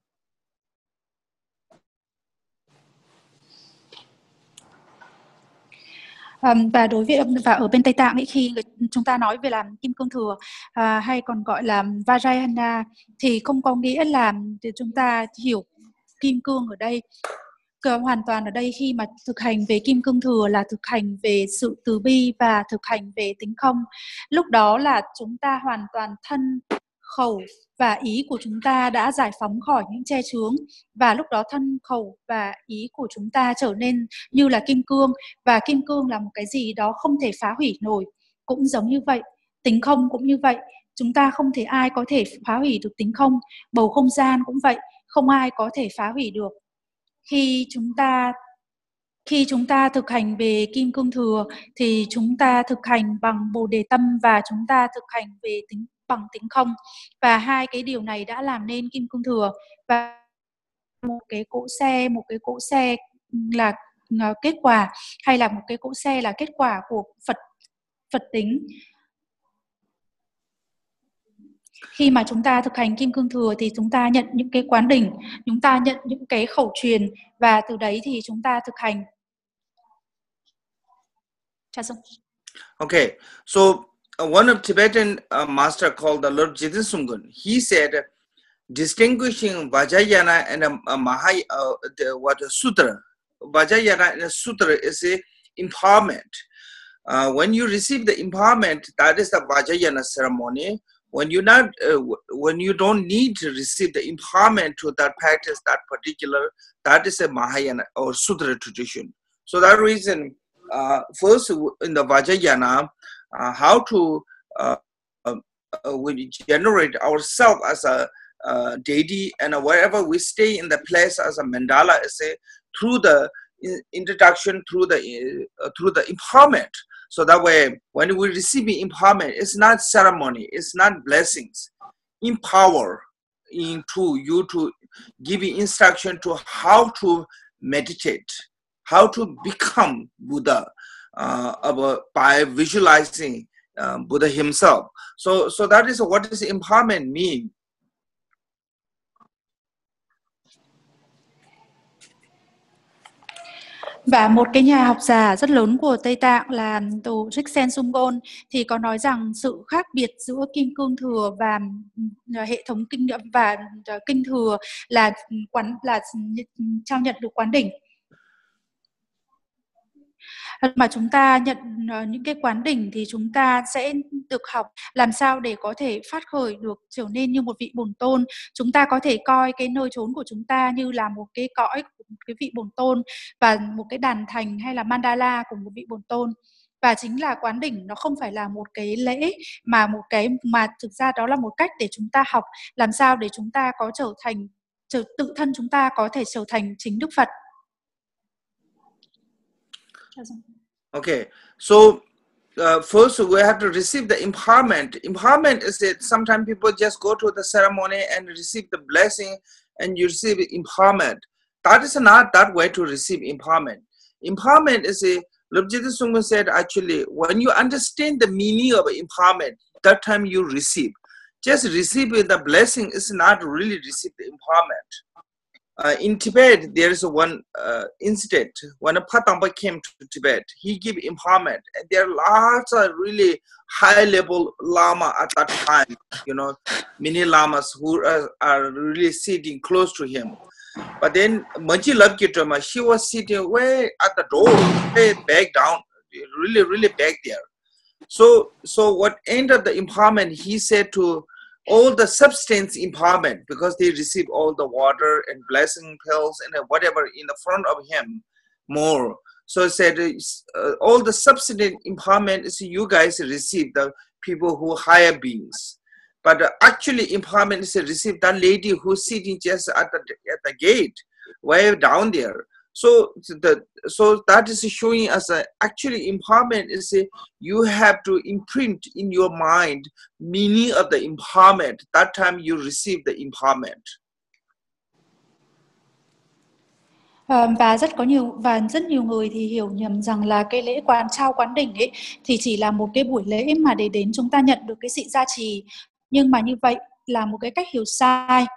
Um, và đối với và ở bên Tây Tạng ấy, khi người, chúng ta nói về làm Kim Cương Thừa à, hay còn gọi là Vajrayana thì không có nghĩa là chúng ta hiểu Kim Cương ở đây hoàn toàn ở đây. Khi mà thực hành về Kim Cương Thừa là thực hành về sự từ bi và thực hành về tính không. Lúc đó là chúng ta hoàn toàn thân, khẩu và ý của chúng ta đã giải phóng khỏi những che chướng, và lúc đó thân, khẩu và ý của chúng ta trở nên như là kim cương, và kim cương là một cái gì đó không thể phá hủy nổi. Cũng giống như vậy, tính không cũng như vậy, chúng ta không thể ai có thể phá hủy được tính không. Bầu không gian cũng vậy, không ai có thể phá hủy được. Khi chúng ta Khi chúng ta thực hành về Kim Cương Thừa thì chúng ta thực hành bằng Bồ Đề Tâm và chúng ta thực hành về tính bằng tính không, và hai cái điều này đã làm nên Kim Cương Thừa. Và một cái cỗ xe, một cái cỗ xe là kết quả, hay là một cái cỗ xe là kết quả của Phật Phật tính. Khi mà chúng ta thực hành Kim Cương Thừa thì chúng ta nhận những cái quán đỉnh, chúng ta nhận những cái khẩu truyền, và từ đấy thì chúng ta thực hành. Okay, so uh, one of Tibetan uh, master called the Lord Jidasumgun, he said, uh, distinguishing Vajrayana and a, a Maha, uh, the, what a sutra. Vajrayana and a sutra is a empowerment. Uh, when you receive the empowerment, that is the Vajrayana ceremony. When you not, uh, when you don't need to receive the empowerment to that practice, that particular, that is a Mahayana or Sutra tradition. So that reason, uh, first in the Vajrayana, uh, how to uh, uh, uh, we generate ourselves as a uh, deity, and uh, wherever we stay in the place as a mandala, is a through the introduction, through the uh, through the empowerment. So that way, when we receive empowerment, it's not ceremony, it's not blessings. Empower into you to give you instruction to how to meditate, how to become Buddha uh, about, by visualizing um, Buddha himself. So, so that is what does empowerment mean? Và một cái nhà học giả rất lớn của Tây Tạng là Tổ Jigsen Sumgon thì có nói rằng sự khác biệt giữa Kim Cương Thừa và hệ thống kinh và Kinh Thừa là quán là trao nhận được quán đỉnh. Mà chúng ta nhận những cái quán đỉnh thì chúng ta sẽ được học làm sao để có thể phát khởi được trở nên như một vị bổn tôn. Chúng ta có thể coi cái nơi trốn của chúng ta như là một cái cõi của một cái vị bổn tôn và một cái đàn thành hay là mandala của một vị bổn tôn. Và chính là quán đỉnh nó không phải là một cái lễ mà một cái mà thực ra đó là một cách để chúng ta học làm sao để chúng ta có trở thành trở, tự thân chúng ta có thể trở thành chính Đức Phật. Okay, so uh, first we have to receive the empowerment. Empowerment is that sometimes people just go to the ceremony and receive the blessing and you receive empowerment. That is not that way to receive empowerment. Empowerment is a, Lobjita Sungma said actually, when you understand the meaning of empowerment, that time you receive. Just receiving the blessing is not really receive the empowerment. Uh, in Tibet, there is one uh, incident when a Patamba came to Tibet. He gave empowerment, and there are lots of really high-level lama at that time. You know, many lamas who are, are really sitting close to him. But then Manji Labkitama, she was sitting way at the door, way back down, really, really back there. So, so what ended the empowerment? He said to all the substance empowerment, because they receive all the water and blessing pills and whatever in the front of him more. So he said uh, all the substance empowerment is you guys receive, the people who higher beings. But uh, actually empowerment is received that lady who's sitting just at the, at the gate, way down there. So the so that is showing us uh, actually empowerment is a, you have to imprint in your mind meaning of the empowerment. That time you receive the empowerment. Và rất có nhiều và rất nhiều người thì hiểu nhầm rằng là cái lễ quán trao quán đỉnh ấy thì chỉ là một cái buổi lễ mà để đến chúng ta nhận được cái sự gia trì, nhưng mà như vậy là một cái cách hiểu sai.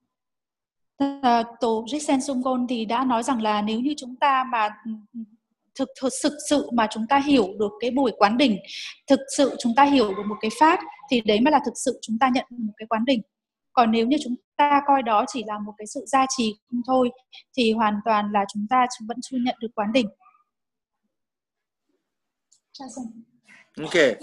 Tổ Jigsen Sumgon thì đã nói rằng là nếu như chúng ta mà thực, thực thực sự mà chúng ta hiểu được cái buổi quán đỉnh, thực sự chúng ta hiểu được một cái pháp thì đấy mới là thực sự chúng ta nhận một cái quán đỉnh. Còn nếu như chúng ta coi đó chỉ là một cái sự gia trì không thôi thì hoàn toàn là chúng ta vẫn chưa nhận được quán đỉnh. Okay.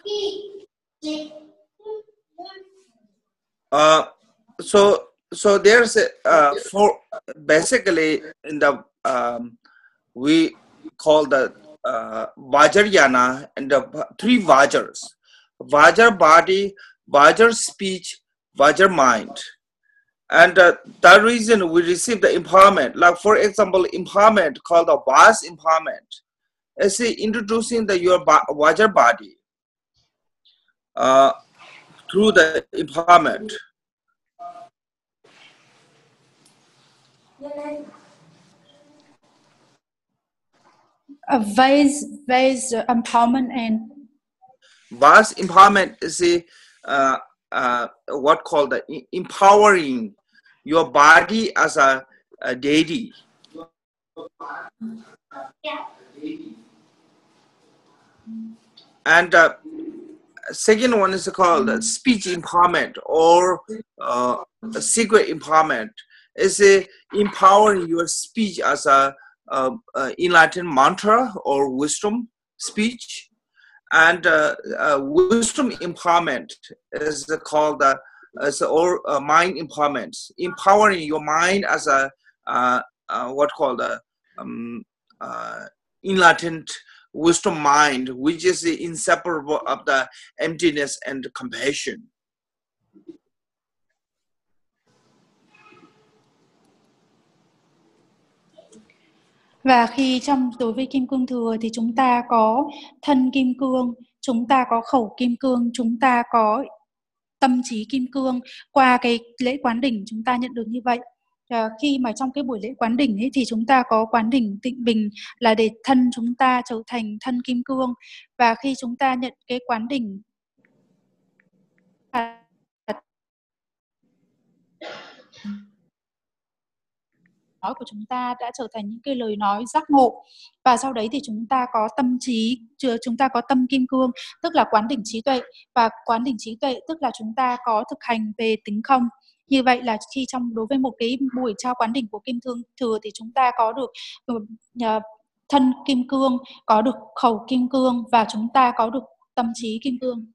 Uh, so so there's a, uh, for basically in the um, we call the uh, Vajrayana and the three Vajras: Vajra body, Vajra speech, Vajra mind. And uh, that reason we receive the empowerment. Like for example, empowerment called the Vas empowerment. It's introducing the your Vajra body uh, through the empowerment. A Vas, Vas empowerment and Vas empowerment is a uh, uh, what called the empowering your body as a, a deity. And uh, second one is called uh, speech empowerment or uh, secret empowerment. Is a empowering your speech as a, a, a enlightened mantra or wisdom speech. And uh, uh, wisdom empowerment is called uh, as a, or uh, mind empowerment, empowering your mind as a uh, uh, what called a um, uh, enlightened wisdom mind, which is inseparable of the emptiness and compassion. Và khi trong đối với kim cương thừa thì chúng ta có thân kim cương, chúng ta có khẩu kim cương, chúng ta có tâm trí kim cương. Qua cái lễ quán đỉnh chúng ta nhận được như vậy. À, khi mà trong cái buổi lễ quán đỉnh ấy thì chúng ta có quán đỉnh tịnh bình là để thân chúng ta trở thành thân kim cương, và khi chúng ta nhận cái quán đỉnh nói của chúng ta đã trở thành những cái lời nói giác ngộ, và sau đấy thì chúng ta có tâm trí, chúng ta có tâm kim cương tức là quán đỉnh trí tuệ, và quán đỉnh trí tuệ tức là chúng ta có thực hành về tính không. Như vậy là khi trong đối với một cái buổi trao quán đỉnh của Kim Thương Thừa thì chúng ta có được uh, thân kim cương, có được khẩu kim cương, và chúng ta có được tâm trí kim cương.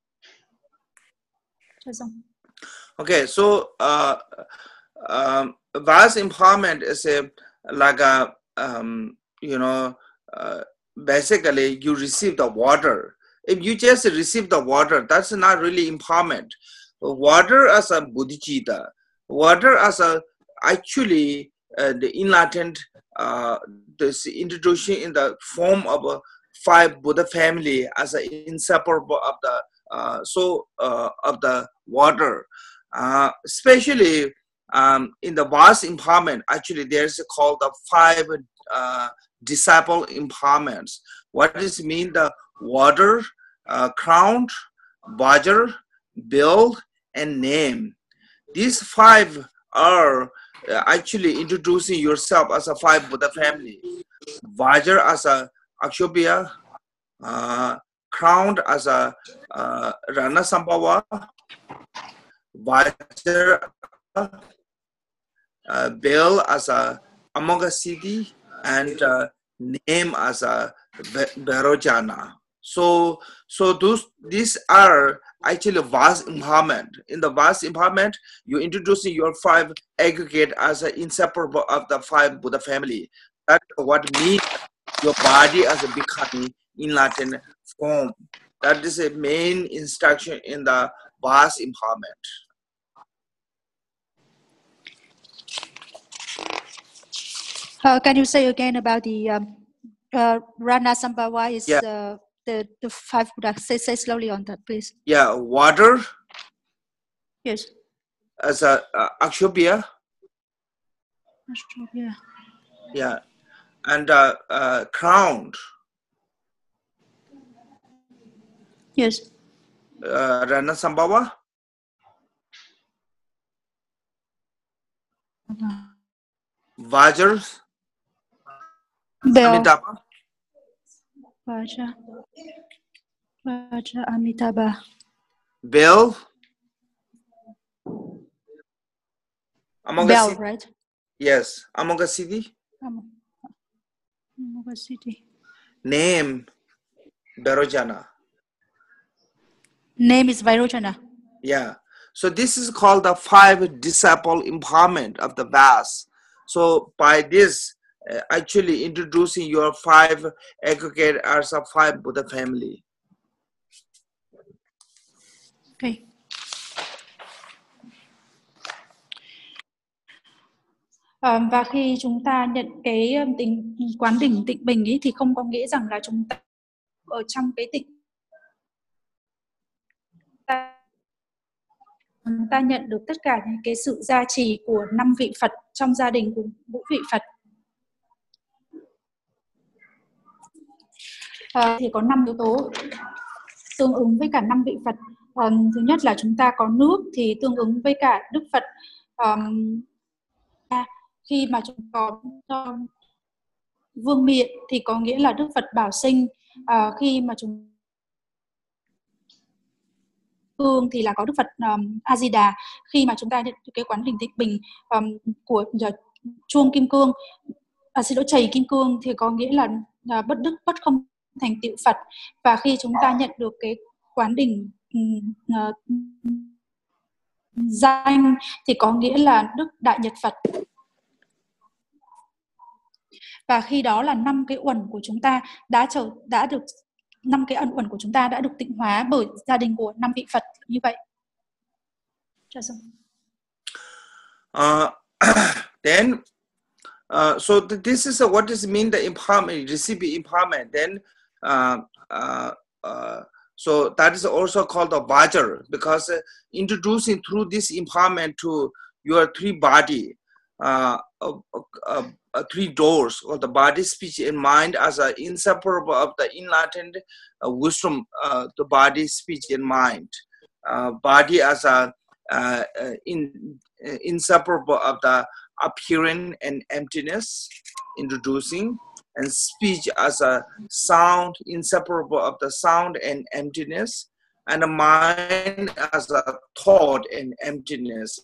Okay, so uh, um, vast empowerment is a like a um, you know uh, basically you receive the water. If you just receive the water, that's not really empowerment. Water as a bodhicitta, water as a actually uh, the enlightened uh, this introduction in the form of a five Buddha family as an inseparable of the uh, so uh, of the water, uh, especially um, in the vast empowerment. Actually, there's called the five uh, disciple empowerments. What does it mean? The water, uh, crown, Vajra, build, and name. These five are uh, actually introducing yourself as a five Buddha family. Vajra as a Akshobhya, uh, crowned as a uh, Rana Sambhava, Vajra, uh, Bel as a Amoghasiddhi, and uh, name as a Vairocana. So, so those these are actually vast empowerment. In the vast empowerment, you're introducing your five aggregate as an inseparable of the five Buddha family. That's what means your body as a becoming enlightened form. That is a main instruction in the vast empowerment. Uh, can you say again about the um, uh, Rana Sambhava is yeah. uh, the, the five Buddha? Say, say slowly on that, please. Yeah, water. Yes. As a uh, Akshobhya. Akshobhya. Yeah, and uh, uh, crowned. Yes. Uh, Rana Sambhava. Vajra. Amitabha. Vajra. Vajra Amitabha. Bel. Bel, right? Yes. Amoghasiddhi. Amoghasiddhi. Name. Vairocana. Name is Vairocana. Yeah. So this is called the five disciple empowerment of the vast. So by this, uh, actually introducing your five aggregate as a five Buddha family. Okay. À, và khi chúng ta nhận cái tình quán đỉnh tịnh bình ấy thì không có nghĩa rằng là chúng ta ở trong cái tịnh ta, chúng ta nhận được tất cả những cái sự gia trì của năm vị Phật trong gia đình của mỗi vị Phật. À, thì có năm yếu tố tương ứng với cả năm vị Phật. À, thứ nhất là chúng ta có nước thì tương ứng với cả Đức Phật. À, khi mà chúng có uh, vương miện thì có nghĩa là Đức Phật Bảo Sinh. Uh, khi mà chúng cương thì là có Đức Phật um, A Di Đà. Khi mà chúng ta nhận cái quán đỉnh tịnh bình um, của uh, chuông kim cương, à, xin lỗi chày kim cương thì có nghĩa là uh, bất đức bất không thành tựu Phật. Và khi chúng ta nhận được cái quán đỉnh uh, danh thì có nghĩa là Đức Đại Nhật Phật. Và khi đó là năm cái uẩn của chúng ta đã trở đã được năm cái ẩn uẩn của chúng ta đã được tịnh hóa bởi gia đình của năm vị Phật như vậy. Uh, then, uh, so this is a, what does it mean the empowerment, receive empowerment. Then, uh, uh, uh, so that is also called the Vajra, because uh, introducing through this empowerment to your three body. uh, uh, uh, uh, three doors of the body, speech, and mind as a inseparable of the enlightened uh, wisdom, uh, the body, speech, and mind. Uh, body as a uh, uh, in, uh, inseparable of the appearance and emptiness, introducing, and speech as a sound, inseparable of the sound and emptiness, and the mind as a thought and emptiness.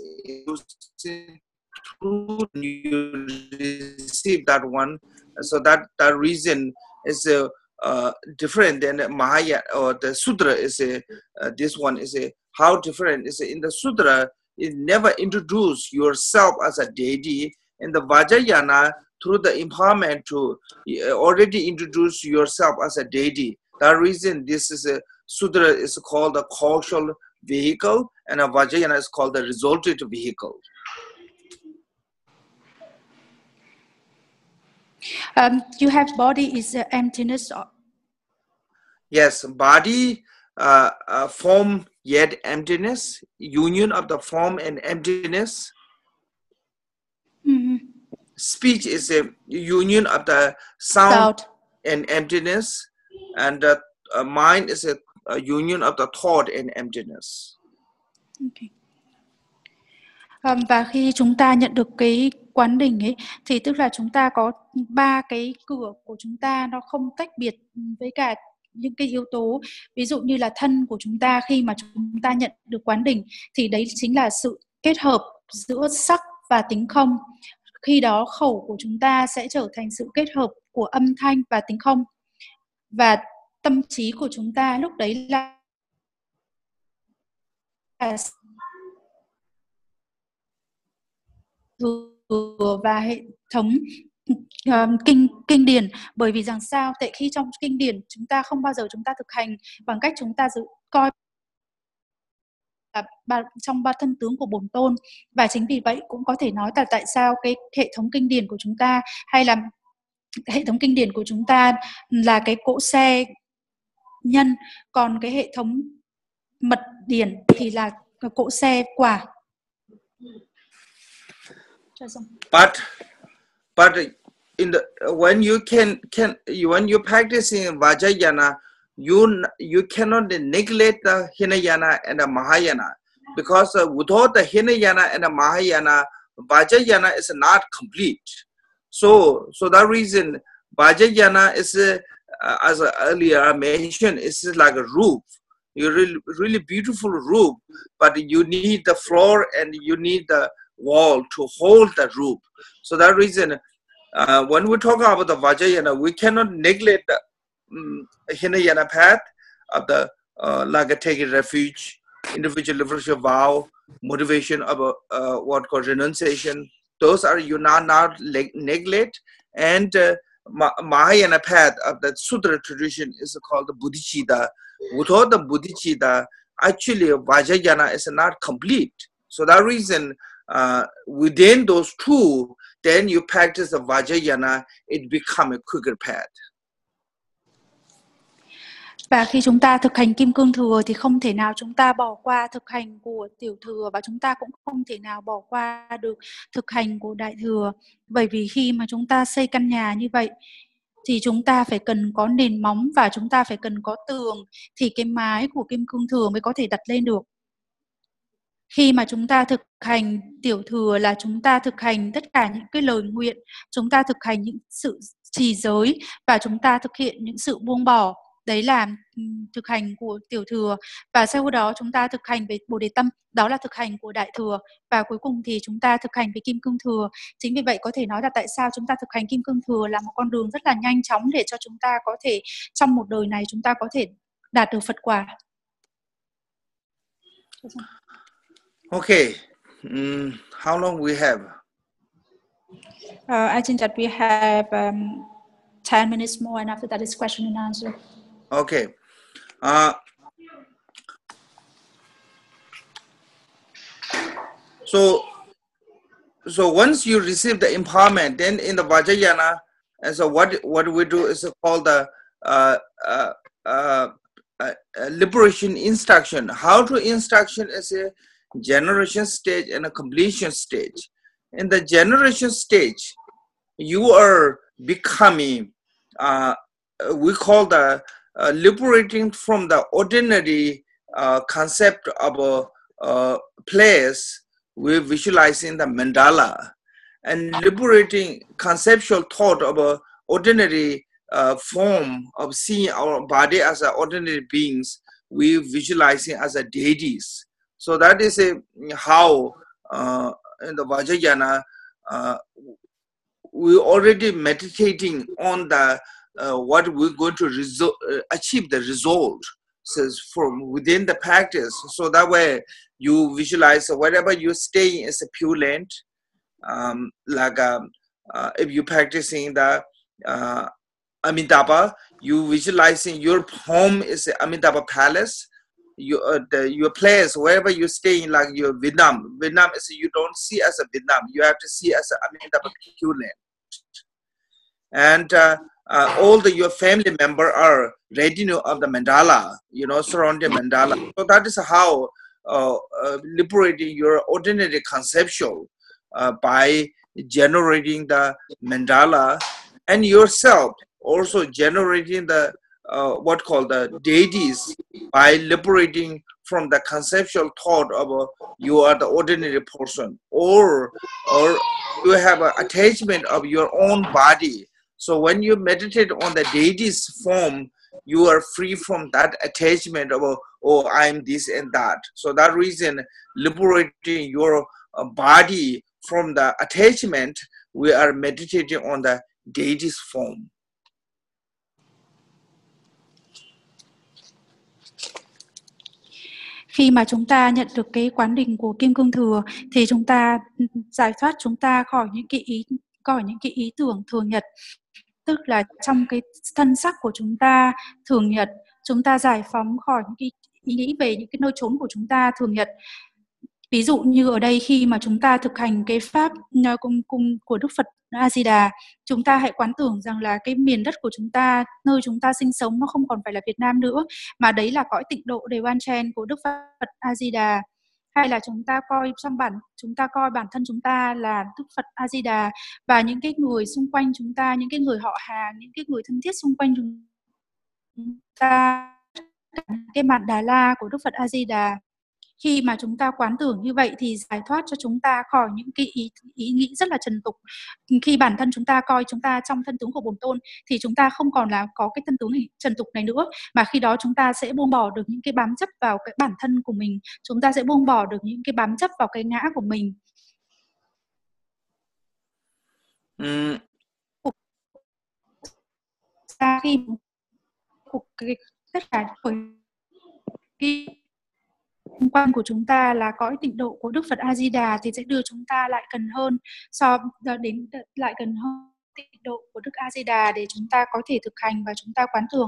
You receive that one, so that that reason is uh, uh, different than Mahayana or the Sutra. Is a uh, this one is a how different is in the Sutra. It never introduce yourself as a deity. In the Vajrayana, through the empowerment to uh, already introduce yourself as a deity. That reason this is a Sutra is called the causal vehicle, and a Vajrayana is called the resultant vehicle. Um, you have body is uh, emptiness. Yes, body, uh, uh, form yet emptiness, union of the form and emptiness. Mm-hmm. Speech is a union of the sound, Sound. and emptiness, and the uh, mind is a, a union of the thought and emptiness. Okay. Um, và khi chúng ta nhận được cái quán đỉnh ấy thì tức là chúng ta có ba cái cửa của chúng ta, nó không tách biệt với cả những cái yếu tố, ví dụ như là thân của chúng ta. Khi mà chúng ta nhận được quán đỉnh thì đấy chính là sự kết hợp giữa sắc và tính không. Khi đó khẩu của chúng ta sẽ trở thành sự kết hợp của âm thanh và tính không, và tâm trí của chúng ta lúc đấy là thừa và hệ thống uh, kinh kinh điển. Bởi vì rằng sao? Tại khi trong kinh điển chúng ta không bao giờ chúng ta thực hành bằng cách chúng ta dự coi là trong ba thân tướng của Bổn Tôn, và chính vì vậy cũng có thể nói là tại sao cái hệ thống kinh điển của chúng ta hay là hệ thống kinh điển của chúng ta là cái cỗ xe nhân, còn cái hệ thống mật điển thì là cỗ xe quả. But, but in the when you can can when you practicing Vajrayana, you you cannot neglect the Hinayana and the Mahayana, because uh, without the Hinayana and the Mahayana, Vajrayana is not complete. So, so that reason Vajrayana is uh, as I earlier mentioned, is like a roof. You really really beautiful roof, but you need the floor and you need the wall to hold the roof. So that reason, uh, when we talk about the Vajrayana, we cannot neglect the um, Hinayana path of the uh, like taking refuge, individual liberation vow, motivation of a, uh, what called renunciation. Those are you not not neglect. And uh, Mahayana path of the Sutra tradition is called the Bodhicitta. Without the Bodhicitta, actually Vajrayana is not complete. So that reason, uh, within those two, then you practice the Vajrayana, it become a quicker path. Và khi chúng ta thực hành Kim Cương Thừa thì không thể nào chúng ta bỏ qua thực hành của Tiểu Thừa, và chúng ta cũng không thể nào bỏ qua được thực hành của Đại Thừa. Bởi vì khi mà chúng ta xây căn nhà như vậy thì chúng ta phải cần có nền móng và chúng ta phải cần có tường, thì cái mái của Kim Cương Thừa mới có thể đặt lên được. Khi mà chúng ta thực hành Tiểu Thừa là chúng ta thực hành tất cả những cái lời nguyện, chúng ta thực hành những sự trì giới và chúng ta thực hiện những sự buông bỏ. Đấy là thực hành của Tiểu Thừa. Và sau đó chúng ta thực hành về Bồ Đề Tâm, đó là thực hành của Đại Thừa. Và cuối cùng thì chúng ta thực hành về Kim Cương Thừa. Chính vì vậy có thể nói là tại sao chúng ta thực hành Kim Cương Thừa là một con đường rất là nhanh chóng để cho chúng ta có thể trong một đời này chúng ta có thể đạt được Phật quả. Okay, um, how long we have? Uh, I think that we have um, ten minutes more, and after that is question and answer. Okay. Uh, so, so once you receive the empowerment, then in the Vajrayana, and so what what we do is called the uh, uh, uh, uh, liberation instruction. How to instruction is a generation stage and a completion stage. in the generation stage, you are becoming, uh, we call the uh, liberating from the ordinary uh, concept of a uh, place. We're visualizing the mandala and liberating conceptual thought of a ordinary uh, form of seeing our body as a ordinary beings. We visualizing as a deities. So that is a how uh, in the Vajrayana uh, we already meditating on the uh, what we're going to result, uh, achieve the result says from within the practice. So that way you visualize wherever you stay is a pure land. Um, like um, uh, if you're practicing the uh, Amitabha, you visualizing your home is Amitabha Palace. You, uh, the, your place, wherever you stay in, like your Vietnam. Vietnam is you don't see as a Vietnam. You have to see as a Amitabha pure land. And uh, uh, all the your family member are retinue of the mandala, you know, surrounding mandala. So that is how uh, uh, liberating your ordinary conceptual uh, by generating the mandala, and yourself also generating the uh, what called the deities by liberating from the conceptual thought of uh, you are the ordinary person, or or you have an attachment of your own body. So when you meditate on the deity's form, you are free from that attachment of, oh, I'm this and that. So that reason, liberating your uh, body from the attachment, we are meditating on the deity's form. Khi mà chúng ta nhận được cái quán định của Kim Cương Thừa thì chúng ta giải thoát chúng ta khỏi những cái ý khỏi những cái ý tưởng thường nhật, tức là trong cái thân sắc của chúng ta thường nhật, chúng ta giải phóng khỏi những cái ý nghĩ về những cái nơi trốn của chúng ta thường nhật. Ví dụ như ở đây khi mà chúng ta thực hành cái pháp cung cung của Đức Phật A Di Đà, chúng ta hãy quán tưởng rằng là cái miền đất của chúng ta, nơi chúng ta sinh sống nó không còn phải là Việt Nam nữa, mà đấy là cõi tịnh độ Đề Ban Chen của Đức Phật A Di Đà. Hay là chúng ta coi trong bản chúng ta coi bản thân chúng ta là Đức Phật A Di Đà, và những cái người xung quanh chúng ta, những cái người họ hàng, những cái người thân thiết xung quanh chúng ta, cái mặt Đà La của Đức Phật A Di Đà. Khi mà chúng ta quán tưởng như vậy thì giải thoát cho chúng ta khỏi những cái ý, ý nghĩ rất là trần tục. Khi bản thân chúng ta coi chúng ta trong thân tướng của Bổn Tôn thì chúng ta không còn là có cái thân tướng này, trần tục này nữa, mà khi đó chúng ta sẽ buông bỏ được những cái bám chấp vào cái bản thân của mình, chúng ta sẽ buông bỏ được những cái bám chấp vào cái ngã của mình. Mm. Khi tất cả cái xung quanh của chúng ta là cõi tịnh độ của Đức Phật A Di Đà thì sẽ đưa chúng ta lại gần hơn so đến lại gần hơn tịnh độ của Đức A Di Đà để chúng ta có thể thực hành và chúng ta quán tưởng.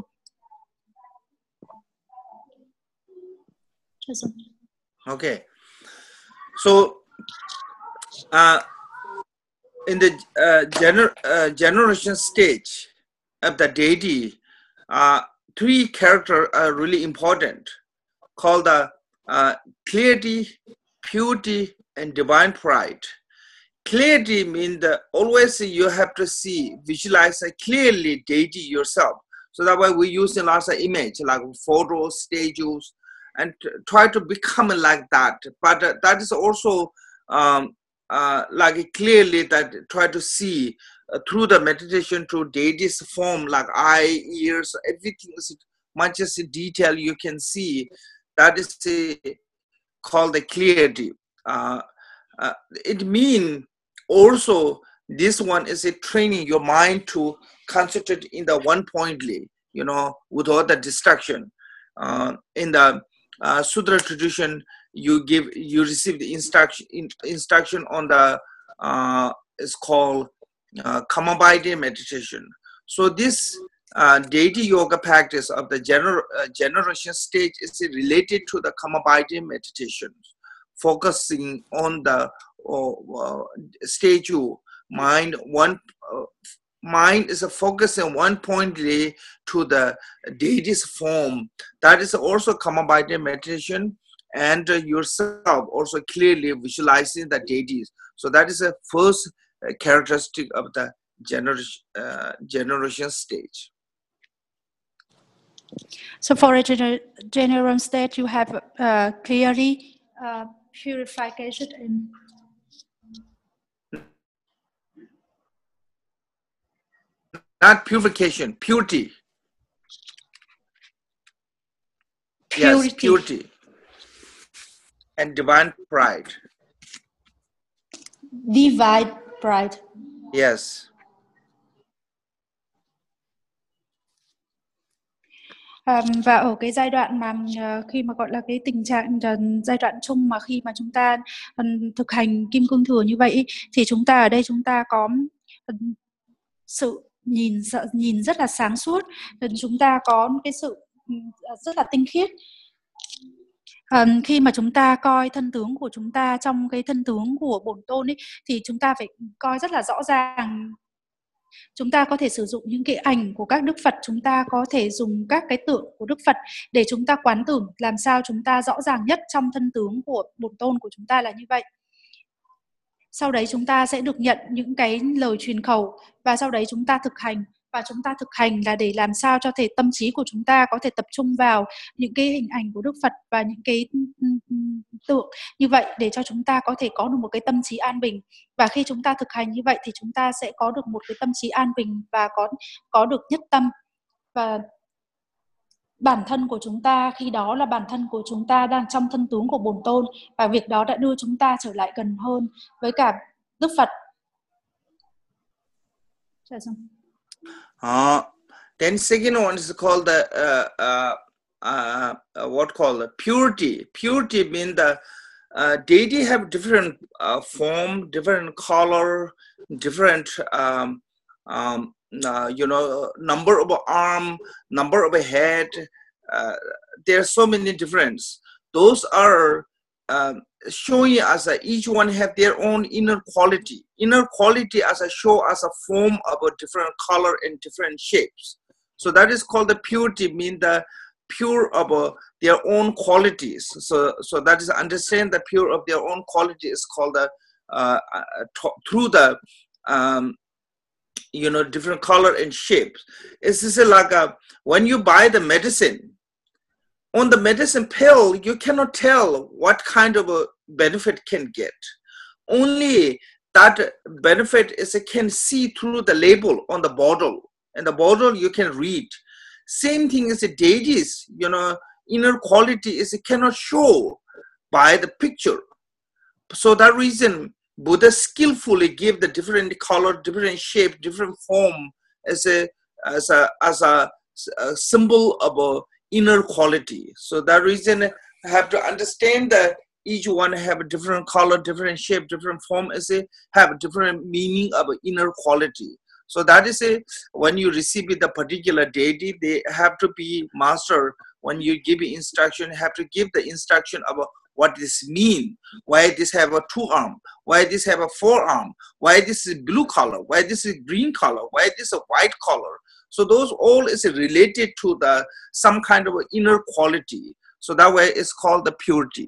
Okay, so uh, in the uh, gener uh, generation stage of the deity, uh, three characters are really important, called the Uh, clarity, purity, and divine pride. Clarity means that always you have to see, visualize clearly deity yourself. So that way we use lots of image like photos, statues, and try to become like that. But uh, that is also um, uh, like clearly that try to see uh, through the meditation through deity's form, like eye, ears, everything is much as detail you can see. That is a, called the clarity. Uh, uh, it means also this one is a training your mind to concentrate in the one pointly, you know, without the distraction. Uh, in the uh, Sutra tradition, you give you receive the instruction in, instruction on the uh, is called uh, Kamabhidya meditation. So this Uh, deity yoga practice of the gener uh, generation stage is related to the Kamabhidya meditation, focusing on the uh, uh, statue mind. One uh, mind is a focusing one pointly to the deity's form. That is also Kamabhidya meditation, and uh, yourself also clearly visualizing the deities. So that is the first uh, characteristic of the generation uh, generation stage. So for a gener general state, you have uh, clearly uh, purification and not purification, purity. Purity. Yes, purity and divine pride. Divine pride. Yes. Um, và ở cái giai đoạn mà uh, khi mà gọi là cái tình trạng uh, giai đoạn chung mà khi mà chúng ta um, thực hành kim cương thừa như vậy ý, thì chúng ta ở đây chúng ta có um, sự nhìn nhìn rất là sáng suốt, chúng ta có cái sự rất là tinh khiết. Um, khi mà chúng ta coi thân tướng của chúng ta trong cái thân tướng của Bổn Tôn ấy, thì chúng ta phải coi rất là rõ ràng. Chúng ta có thể sử dụng những cái ảnh của các Đức Phật, chúng ta có thể dùng các cái tượng của Đức Phật để chúng ta quán tưởng làm sao chúng ta rõ ràng nhất trong thân tướng của Bổn Tôn của chúng ta là như vậy. Sau đấy chúng ta sẽ được nhận những cái lời truyền khẩu và sau đấy chúng ta thực hành. Và chúng ta thực hành là để làm sao cho thể tâm trí của chúng ta có thể tập trung vào những cái hình ảnh của Đức Phật và những cái tượng như vậy để cho chúng ta có thể có được một cái tâm trí an bình. Và khi chúng ta thực hành như vậy thì chúng ta sẽ có được một cái tâm trí an bình và có, có được nhất tâm. Và bản thân của chúng ta khi đó là bản thân của chúng ta đang trong thân tướng của Bổn Tôn, và việc đó đã đưa chúng ta trở lại gần hơn với cả Đức Phật. Dạ xong. Uh, then second one is called the uh, uh, uh, uh, what called the purity. Purity means the uh, deity have different uh, form, different color, different um, um, uh, you know number of arm, number of head. Uh, there are so many difference. Those are uh, showing us that each one have their own inner quality. Inner quality as a show as a form of a different color and different shapes. So that is called the purity, mean the pure of uh, their own qualities. So so that is understand the pure of their own quality is called the uh, uh, through the um, you know different color and shapes. It's just like a, when you buy the medicine. On the medicine pill, you cannot tell what kind of a benefit can get. Only that benefit is it can see through the label on the bottle, and the bottle you can read. Same thing as the deities, you know, inner quality is it cannot show by the picture. So that reason, Buddha skillfully give the different color, different shape, different form as a as a as a, a symbol of a inner quality. So that reason I have to understand that each one have a different color, different shape, different form, as a have a different meaning of inner quality. So that is a when you receive the particular deity, they have to be master. When you give instruction, you have to give the instruction about what this mean, why this have a two arm, why this have a four arm, why this is blue color, why this is green color, why this is a white color. So those all is related to the some kind of inner quality. So that way it's called the purity.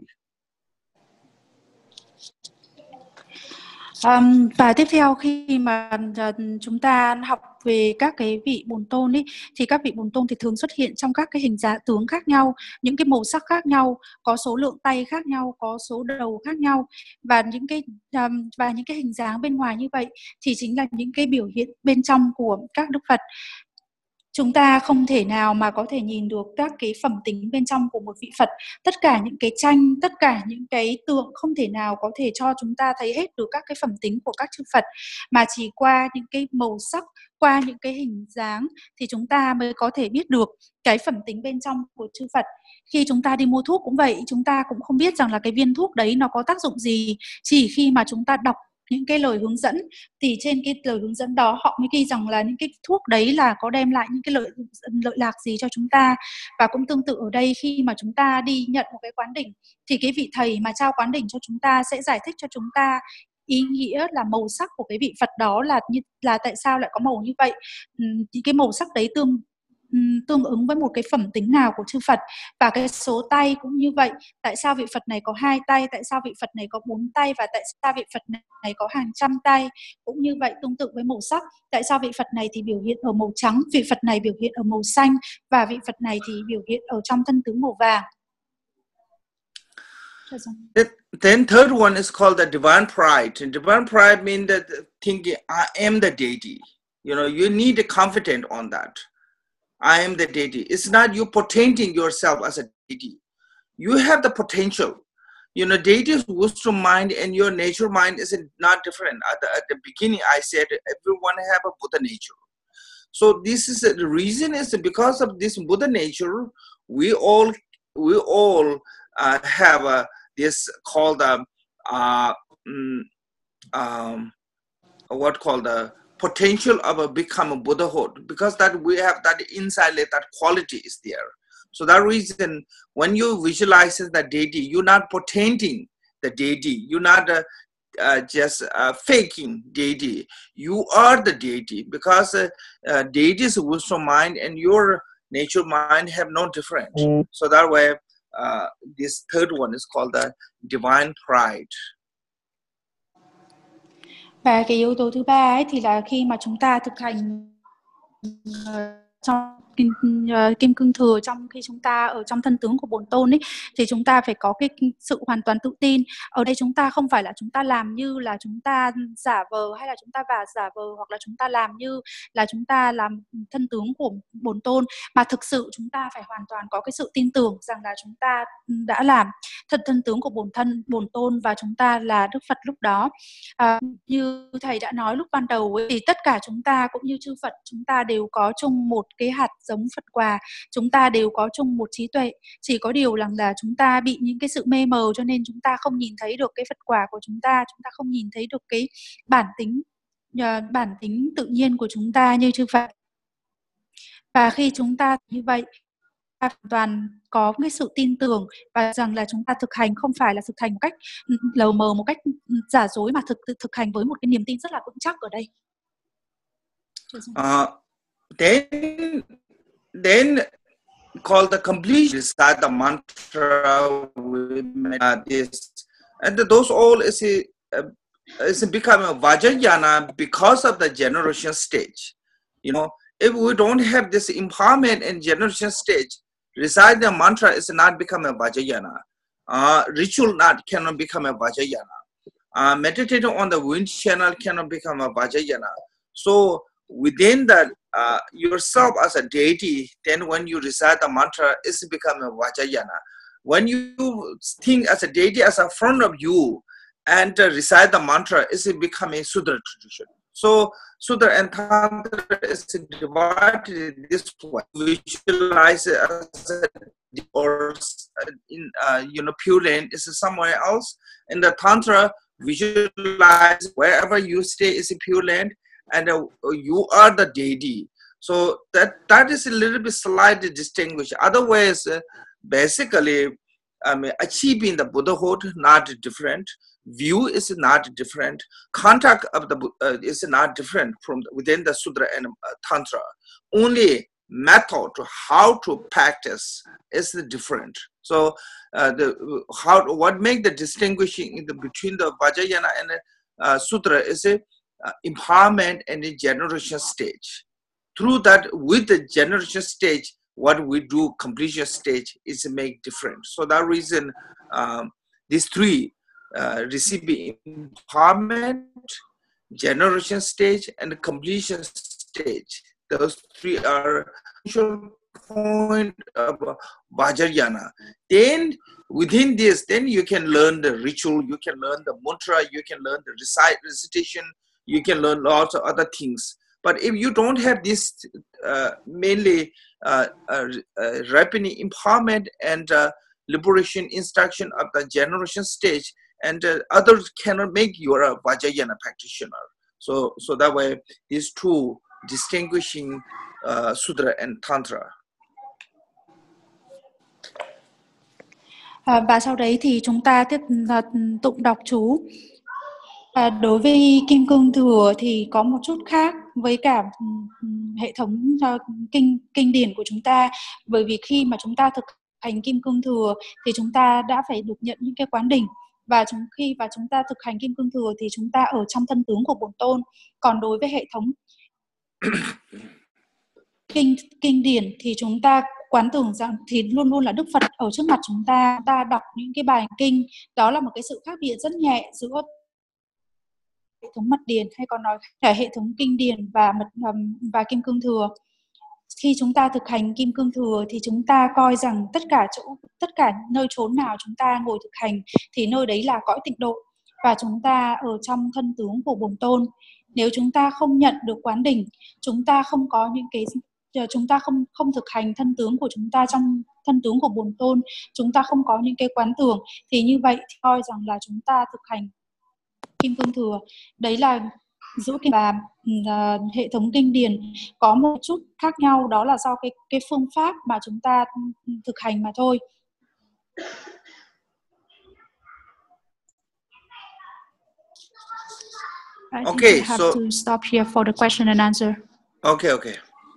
Um, và tiếp theo khi mà uh, chúng ta học về các cái vị Bổn Tôn ấy, thì các vị Bổn Tôn thì thường xuất hiện trong các cái hình dạng tướng khác nhau, những cái màu sắc khác nhau, có số lượng tay khác nhau, có số đầu khác nhau, và những cái um, và những cái hình dáng bên ngoài như vậy thì chính là những cái biểu hiện bên trong của các Đức Phật. Chúng ta không thể nào mà có thể nhìn được các cái phẩm tính bên trong của một vị Phật. Tất cả những cái tranh, tất cả những cái tượng không thể nào có thể cho chúng ta thấy hết được các cái phẩm tính của các chư Phật, mà chỉ qua những cái màu sắc, qua những cái hình dáng thì chúng ta mới có thể biết được cái phẩm tính bên trong của chư Phật. Khi chúng ta đi mua thuốc cũng vậy, chúng ta cũng không biết rằng là cái viên thuốc đấy nó có tác dụng gì. Chỉ khi mà chúng ta đọc những cái lời hướng dẫn thì trên cái lời hướng dẫn đó họ mới ghi rằng là những cái thuốc đấy là có đem lại những cái lợi lợi lạc gì cho chúng ta. Và cũng tương tự ở đây, khi mà chúng ta đi nhận một cái quán đỉnh thì cái vị thầy mà trao quán đỉnh cho chúng ta sẽ giải thích cho chúng ta ý nghĩa là màu sắc của cái vị Phật đó là như là tại sao lại có màu như vậy. Những cái màu sắc đấy tương um, tương ứng với một cái phẩm tính nào của chư Phật. Và cái số tay cũng như vậy. Tại sao vị Phật này có hai tay? Tại sao vị Phật này có bốn tay? Và tại sao vị Phật này có hàng trăm tay? Cũng như vậy tương tự với màu sắc. Tại sao vị Phật này thì biểu hiện ở màu trắng, vị Phật này biểu hiện ở màu xanh, và vị Phật này thì biểu hiện ở trong thân tướng màu vàng. Then third one is called the divine pride. And divine pride means that thinking, I am the deity. You know, you need a confidence on that. I am the deity. It's not you portraying yourself as a deity. You have the potential. You know, deity's wisdom mind and your nature mind is not different. At the, at the beginning, I said everyone have a Buddha nature. So this is the reason is because of this Buddha nature, we all we all uh, have a, this called a, uh, um, what called the potential of a become a Buddhahood, because that we have that inside that quality is there. So that reason, when you visualize the deity, you're not portraying the deity. You're not uh, uh, just uh, faking deity. You are the deity, because uh, uh, deity's wisdom mind and your nature mind have no difference. Mm. So that way, uh, this third one is called the divine pride. Và cái yếu tố thứ ba ấy thì là khi mà chúng ta thực hành uh, trong Kim, uh, kim cương thừa, trong khi chúng ta ở trong thân tướng của Bổn Tôn ấy, thì chúng ta phải có cái sự hoàn toàn tự tin. Ở đây chúng ta không phải là chúng ta làm như là chúng ta giả vờ, hay là chúng ta và giả vờ, hoặc là chúng ta làm như là chúng ta làm thân tướng của Bổn Tôn, mà thực sự chúng ta phải hoàn toàn có cái sự tin tưởng rằng là chúng ta đã làm thân thân tướng của Bổn thân Bổn Tôn và chúng ta là Đức Phật lúc đó. À, như thầy đã nói lúc ban đầu ấy, thì tất cả chúng ta cũng như chư Phật, chúng ta đều có chung một cái hạt giống Phật quà, chúng ta đều có chung một trí tuệ. Chỉ có điều rằng là chúng ta bị những cái sự mê mờ, cho nên chúng ta không nhìn thấy được cái Phật quà của chúng ta, chúng ta không nhìn thấy được cái bản tính uh, bản tính tự nhiên của chúng ta như chư Phật. Và khi chúng ta như vậy, ta hoàn toàn có cái sự tin tưởng và rằng là chúng ta thực hành không phải là thực hành một cách lờ mờ, một cách giả dối, mà thực thực hành với một cái niềm tin rất là vững chắc ở đây. Uh, then, then called the completion is the mantra uh, this, and those all is a, uh, is become a Vajrayana because of the generation stage. You know, if we don't have this empowerment in generation stage, recite the mantra is not become a Vajrayana. Uh, ritual not cannot become a Vajrayana. Uh, meditating on the wind channel cannot become a Vajrayana. So within that uh, yourself as a deity, then when you recite the mantra, it's become a Vajrayana. When you think as a deity as a front of you and uh, recite the mantra, it's become a Sudra tradition. So Sudra and Tantra is divided this way. Visualize it as a, or in uh, you know, Pure Land is somewhere else. In the Tantra, visualize wherever you stay is a Pure Land, and uh, you are the deity. So that that is a little bit slightly distinguished. Otherwise, uh, basically, I mean, achieving the Buddhahood not different. View is not different. Contact of the uh, is not different from the, within the Sudra and uh, Tantra. Only method to how to practice is different. So uh, the how what make the distinguishing in the between the Vajrayana and the uh, Sudra is a uh, empowerment and a generation stage. Through that, with the generation stage, what we do completion stage is make different. So that reason, um, these three. Uh, receiving empowerment, generation stage, and completion stage. Those three are crucial point of Vajrayana. Then within this, then you can learn the ritual, you can learn the mantra, you can learn the recite recitation, you can learn lots of other things. But if you don't have this, uh, mainly uh, uh, uh, ripening empowerment and uh, liberation instruction of the generation stage, and uh, others cannot make you a Vajrayana practitioner. So, so that way, these two distinguishing uh, Sudra and Tantra. À, và sau đấy thì chúng ta tiếp uh, tụng đọc chú. À, đối với Kim Cương Thừa thì có một chút khác với cả hệ thống uh, kinh kinh điển của chúng ta, bởi vì khi mà chúng ta thực hành kim cương thừa thì chúng ta đã phải được nhận những cái quán đỉnh, và chúng khi và chúng ta thực hành kim cương thừa thì chúng ta ở trong thân tướng của Bổn Tôn. Còn đối với hệ thống kinh kinh điển thì chúng ta quán tưởng rằng thì luôn luôn là Đức Phật ở trước mặt chúng ta, ta đọc những cái bài kinh, đó là một cái sự khác biệt rất nhẹ giữa hệ thống mật điển hay còn nói là hệ thống kinh điển và mật và kim cương thừa. Khi chúng ta thực hành kim cương thừa thì chúng ta coi rằng tất cả chỗ tất cả nơi chốn nào chúng ta ngồi thực hành thì nơi đấy là cõi tịnh độ, và chúng ta ở trong thân tướng của Bổn Tôn. Nếu chúng ta không nhận được quán đỉnh, chúng ta không có những cái chúng ta không không thực hành thân tướng của chúng ta trong thân tướng của Bổn Tôn, chúng ta không có những cái quán tưởng, thì như vậy thì coi rằng là chúng ta thực hành kim cương thừa. Đấy là giữa kinh và uh, hệ thống kinh điển có một chút khác nhau, đó là do cái cái phương pháp mà chúng ta thực hành mà thôi. I think Okay, I have so to stop here for the question and answer. okay, okay.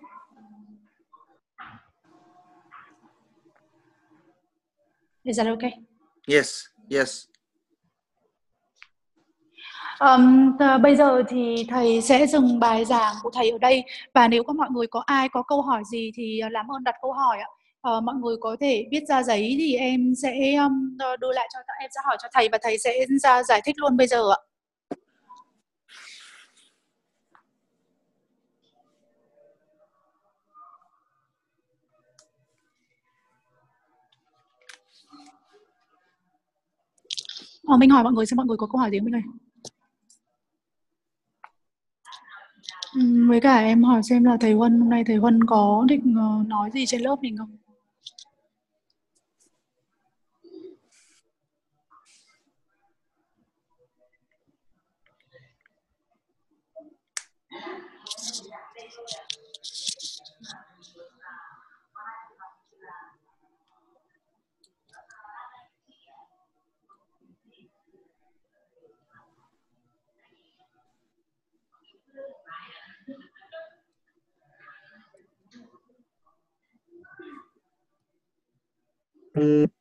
Is that okay? Yes, yes. Um, t- bây giờ thì thầy sẽ dừng bài giảng của thầy ở đây, và nếu có mọi người có ai có câu hỏi gì thì làm ơn đặt câu hỏi ạ. Uh, mọi người có thể viết ra giấy thì em sẽ um, đưa lại cho em sẽ hỏi cho thầy và thầy sẽ ra giải thích luôn bây giờ ạ. Ờ, mình hỏi mọi người xem mọi người có câu hỏi gì không Minh ơi? Ừ, với cả em hỏi xem là thầy Huân hôm nay thầy Huân có định uh, nói gì trên lớp mình không? Ừ.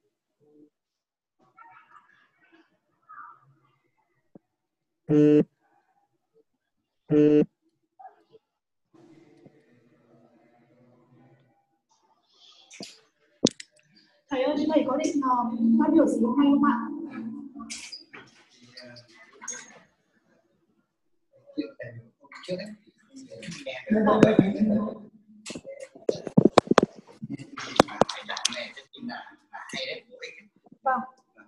Ừ. Ừ. Thầy ơi, thầy có định uh, phát biểu gì hôm nay không ạ? Vâng.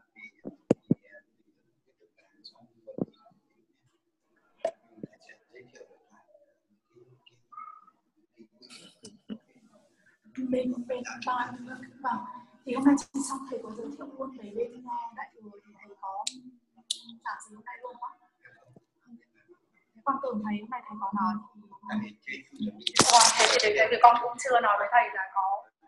Bên bên ban vâng. Thì hôm nay chị xong thầy có giới thiệu luôn về bên đại thừa thì thầy có giảng gì hôm nay luôn không ạ? Con tưởng thầy hôm nay thầy có nói thì còn thế thì đấy, con cũng chưa nói với thầy là có.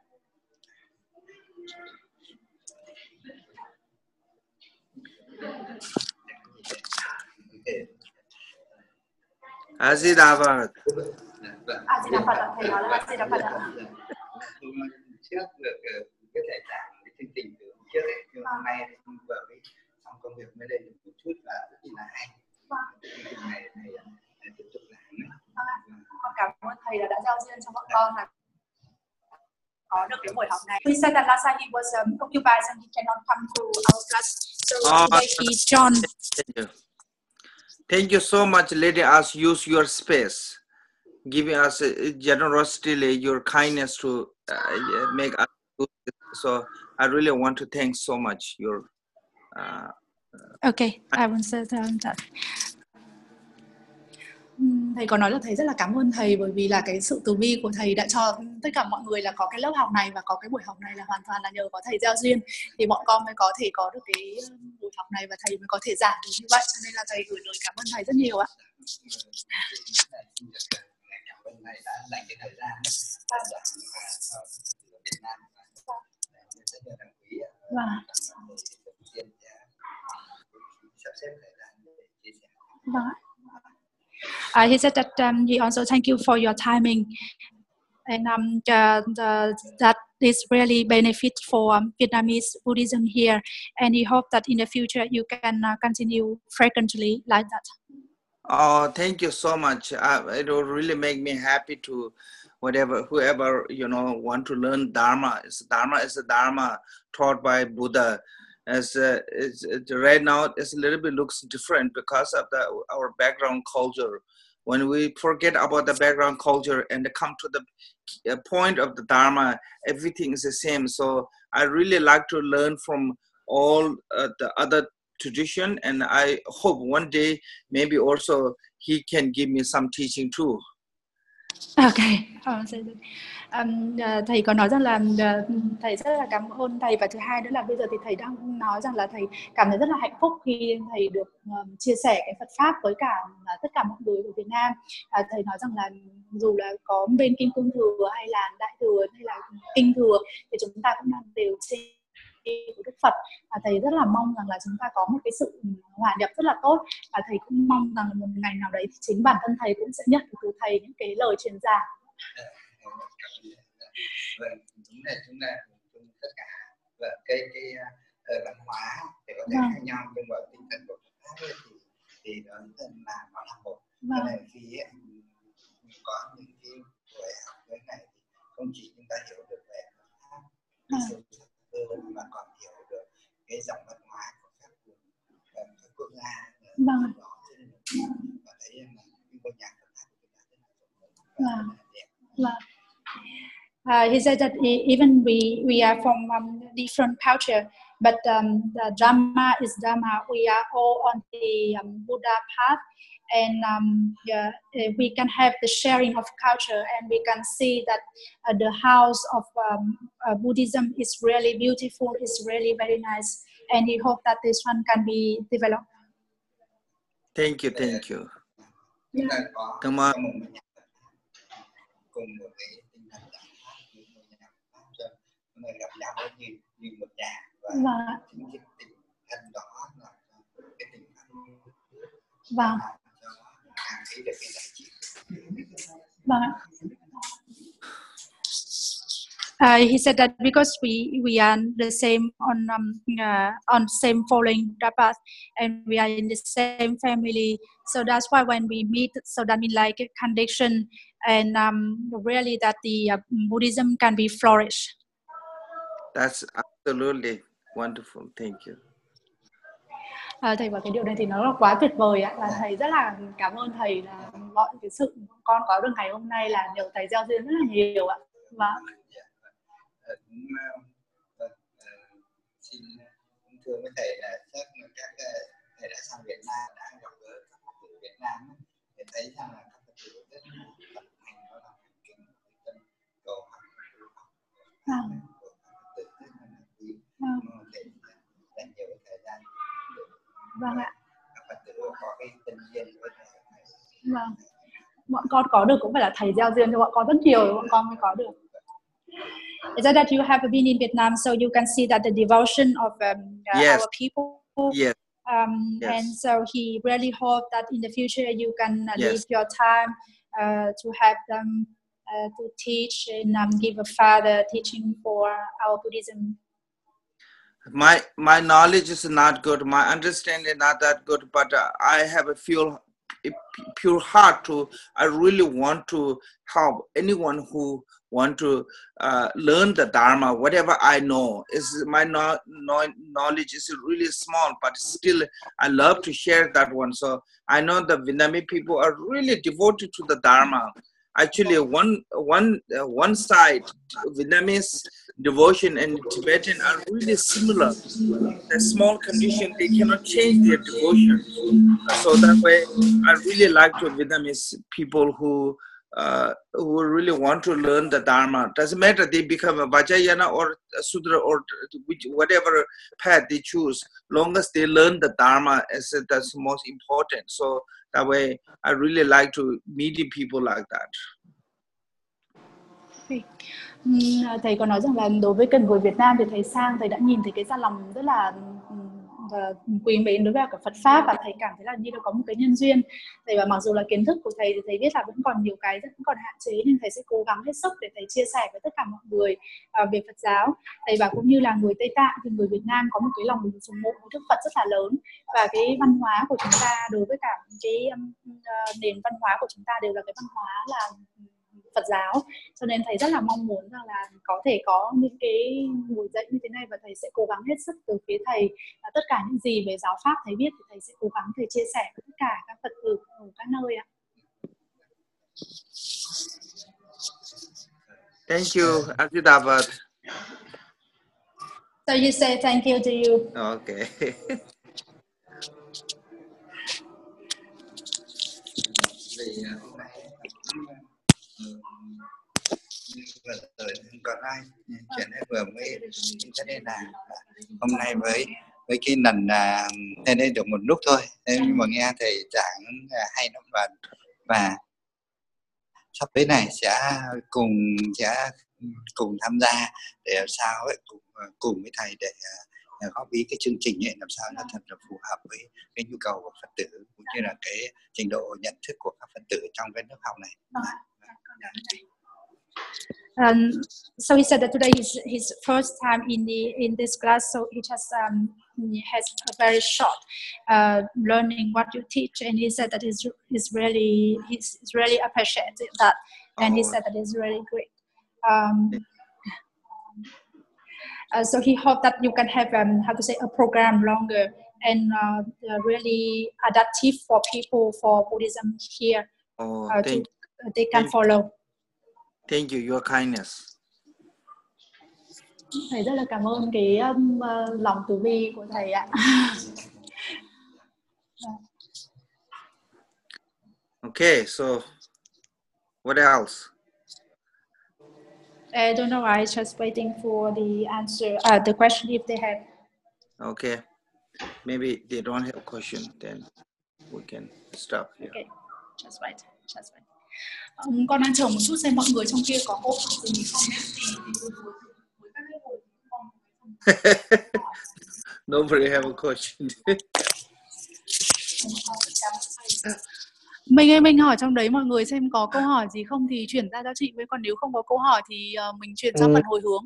A Di Đà Phật. A Di Đà Phật ạ, thầy nói là A Di Đà Phật ạ. Trước được cái thể trạng cái chương trình từ trước ấy, nhưng hôm nay vừa mới xong công việc mới đây được một chút và rất là hay. Chương trình này thầy tiếp tục làm nữa. Con cảm ơn thầy là đã giao duyên cho bọn con là có được cái buổi học này. We said that last time he was um, occupied and he cannot come to our class, so Oh, today he joined. Thank you. Thank you so much letting us use your space, giving us uh, generously your kindness to uh, make us do this. So I really want to thank so much your. Uh, Okay, I will say that. Thầy có nói là thầy rất là cảm ơn thầy, bởi vì là cái sự từ bi của thầy đã cho tất cả mọi người là có cái lớp học này và có cái buổi học này là hoàn toàn là nhờ có thầy gieo duyên thì bọn con mới có thể có được cái buổi học này và thầy mới có thể giảng được như vậy, cho nên là thầy gửi lời cảm ơn thầy rất nhiều ạ. Cảm ơn thầy đã dành cái thời gian Việt Nam rất là đáng quý. Vâng. Vâng. Uh, he said that um, he also thank you for your timing, and um, the, the, that is really benefit for um, Vietnamese Buddhism here, and he hope that in the future you can uh, continue frequently like that. Oh, thank you so much. Uh, it will really make me happy to whatever, whoever, you know, want to learn Dharma. It's, Dharma is a Dharma taught by Buddha. As uh, it's, it, right now, it's a little bit looks different because of the, our background culture. When we forget about the background culture and come to the point of the Dharma, everything is the same. So I really like to learn from all uh, the other tradition, and I hope one day maybe also he can give me some teaching too. Okay. Um, thầy có nói rằng là thầy rất là cảm ơn thầy, và thứ hai nữa là bây giờ thì thầy đang nói rằng là thầy cảm thấy rất là hạnh phúc khi thầy được um, chia sẻ cái Phật pháp với cả uh, tất cả mọi người ở Việt Nam. Uh, thầy nói rằng là dù là có bên Kim Cương Thừa hay là Đại Thừa hay là Kinh Thừa thì chúng ta cũng đang đều trên của Đức Phật, và thầy rất là mong rằng là chúng ta có một cái sự hòa nhập rất là tốt, và thầy cũng mong rằng là một ngày nào đấy thì chính bản thân thầy cũng sẽ nhận được từ thầy những cái lời truyền đạt. Vâng, đúng là chúng ta cùng tất cả và cái cái uh, văn hóa thì có thể khác nhau, nhưng mà tinh thần của Phật pháp thì thì đó là nó là một. Cho nên khi có những cái buổi học như này thì không chỉ chúng ta hiểu được về Phật pháp sâu sắc hơn mà còn hiểu được cái dòng văn hóa của các các quốc gia đó, và thấy là cái ngôi nhà Phật pháp của chúng ta rất là đẹp. Uh, he said that even we we are from um, different culture, but um, the Dhamma is Dhamma. We are all on the um, Buddha path, and um, yeah, we can have the sharing of culture, and we can see that uh, the house of um, uh, Buddhism is really beautiful. It's really very nice, and he hope that this one can be developed. Thank you, thank you. Yeah. Come on. Người gặp nhau như như một nhà, và vâng. chính cái tình thân đó là cái tình thân vâng. cho càng thấy được cái giá trị. Vâng. Uh, he said that because we we are the same on um, uh, on same following the path, and we are in the same family, so that's why when we meet, so that means like a connection, and um, really that the uh, Buddhism can be flourished. That's absolutely wonderful. Thank you. À, thầy, và cái điều này thì nó là quá tuyệt vời ạ, và thầy rất là cảm ơn thầy là mọi cái sự con có được ngày hôm nay là nhờ thầy gieo duyên rất là nhiều ạ. Và xin thưa với thầy là chắc các thầy đã sang Việt Nam, đã gặp gỡ các Phật tử Việt Nam để thấy rằng là các Phật tử rất là tập hành đó là hành kính tâm cầu học vâng ạ. Phật tử có cái tình duyên với thầy. Vâng. Bọn con có được cũng phải là thầy gieo duyên cho bọn con rất nhiều, bọn con mới có được. Is that that you have been in Vietnam, so you can see that the devotion of um, uh, yes. our people. Yes. Um, yes. And so he really hope that in the future you can uh, yes. leave your time uh, to have them uh, to teach and um, give a further teaching for our Buddhism. My my knowledge is not good. My understanding is not that good, but uh, I have a pure, a pure heart to. I really want to help anyone who want to uh, learn the Dharma. Whatever I know is my no, no, knowledge is really small, but still I love to share that one. So I know the Vietnamese people are really devoted to the Dharma. Actually, one one uh, one side, Vietnamese devotion and Tibetan are really similar. The small condition, they cannot change their devotion. Uh, so that way, I really like to Vietnamese people who uh, who really want to learn the Dharma. Doesn't matter they become a Vajrayana or a Sudra or which, whatever path they choose, long as they learn the Dharma, as that's most important. So that way, I really like to meet people like that. Thầy có nói rằng là đối với cần người Việt Nam thì thầy sang, thầy đã nhìn thấy cái gia lòng rất là và quý mến đối với cả Phật pháp, và thầy cảm thấy là như là có một cái nhân duyên. Thầy và mặc dù là kiến thức của thầy thì thầy biết là vẫn còn nhiều cái vẫn còn hạn chế, nhưng thầy sẽ cố gắng hết sức để thầy chia sẻ với tất cả mọi người uh, về Phật giáo. Thầy và cũng như là người Tây Tạng thì người Việt Nam có một cái lòng sùng mộ Đức Phật rất là lớn, và cái văn hóa của chúng ta đối với cả cái um, uh, nền văn hóa của chúng ta đều là cái văn hóa là Phật giáo, cho nên thầy rất là mong muốn rằng là có thể có những cái buổi dạy như thế này, và thầy sẽ cố gắng hết sức từ phía thầy là tất cả những gì về giáo pháp thầy biết thì thầy sẽ cố gắng thầy chia sẻ với tất cả các Phật tử ở các nơi ạ. Thank you, Ajitavad. So you say thank you to you. Okay. Vì hôm nay vừa rồi còn ai chuyện này vừa mới cho nên là hôm nay với với cái lần là lên đây được một lúc thôi, nhưng mà nghe thầy giảng hay lắm, và và sắp tới này sẽ cùng sẽ cùng tham gia để làm sao ấy, cùng, cùng với thầy để góp ý cái chương trình ấy làm sao nó thật là phù hợp với cái nhu cầu của Phật tử cũng như là cái trình độ nhận thức của các Phật tử trong cái lớp học này. Um, so he said that today is his first time in the in this class, so he just um, he has a very short uh, learning what you teach, and he said that he's, he's really he's really appreciated that, and oh. he said that it's really great. Um, uh, so he hoped that you can have um, how to say a program longer and uh, really adaptive for people for Buddhism here. Oh, uh, thank, to, uh, they can thank, follow. Thank you, your kindness. Thầy rất là cảm ơn cái um, uh, lòng từ bi của thầy ạ. Okay, so what else? I don't know. I just waiting for the answer, uh, the question if they have. Okay, maybe they don't have a question, then we can stop here. Okay, just wait, just wait. Um, con đang chờ một chút xem mọi người trong kia có câu hỏi gì không nhé. Nobody have a question. Mình ơi, mình hỏi trong đấy mọi người xem có câu hỏi gì không thì chuyển ra cho chị, với còn nếu không có câu hỏi thì uh, mình chuyển sang ừ. phần hồi hướng.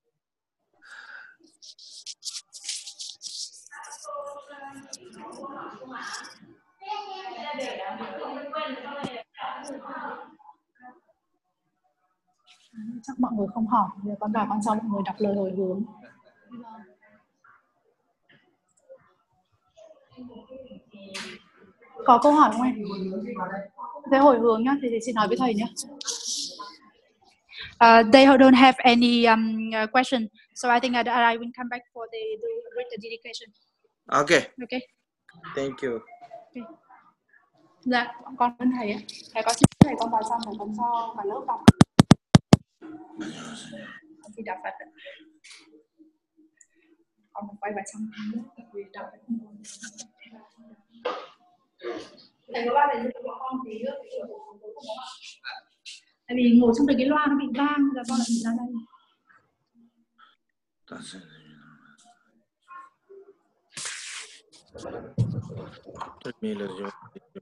Chắc mọi người không hỏi, giờ con bảo con cho mọi người đọc lời hồi hướng. Có câu hỏi không em? Thế hồi hướng nhá, thì, thì chị nói với thầy nhé. Uh, they don't have any um, uh, question, so I think I, I will come back for the, the read the dedication. Okay. Okay. Thank you. Okay. Dạ, con ơn thầy ạ. Thầy có xin thầy con vào xong rồi con cho cả lớp đọc. Con xin đọc Phật. Con muốn quay vào trong lớp vì đọc không muốn. Thầy có bao giờ giúp con tí nữa thì không có. Tại vì ngồi trong cái loa nó bị vang, giờ con lại bị ra đây. Tất nhiên là do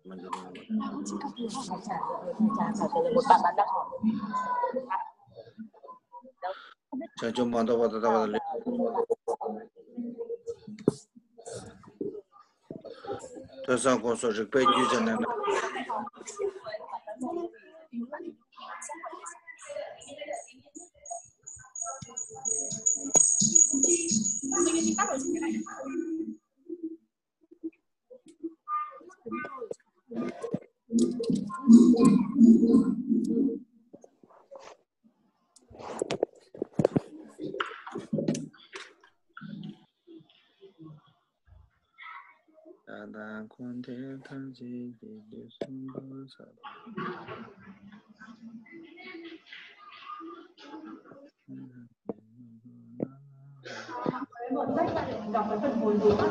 자, 좀 받아 받아 받아. 저서 고소 즉 배주잖아. 다다 권대 탄지 비비순도사 một sách là để đọc cái phần hồi hướng.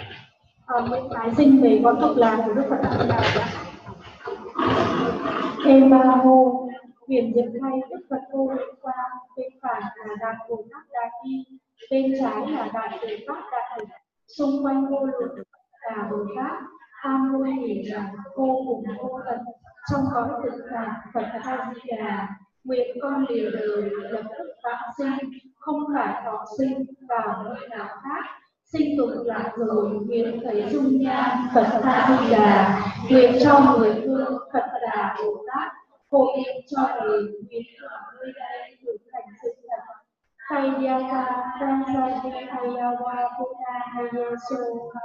Còn những cái sinh về con thuộc làm của Đức Phật là thế nào ạ? Thì Thêm Ba Mô, huyền diệp thay Đức Phật Vô Lượng Quang, bên phải là Đại Bồ Tát Đa Ni, bên trái là Đại Bồ Tát Đa Hỷ, xung quanh vô lượng là Bồ Tát, tam muội hỷ là vô cùng vô tận. Trong cõi thực tại Phật A Di Đà, nguyện con lìa đời lập tức vãng sinh, không phải thọ sinh vào nơi nào khác. Sinh tục lạc rồi nguyện thấy dung nhan Phật A Di Đà, nguyện cho người thương Phật Đà Bồ Tát, hộ niệm cho đời nguyện ở nơi đây được thành sự thật. Hayaka Dansadi Hayawa Buddha Hayasoha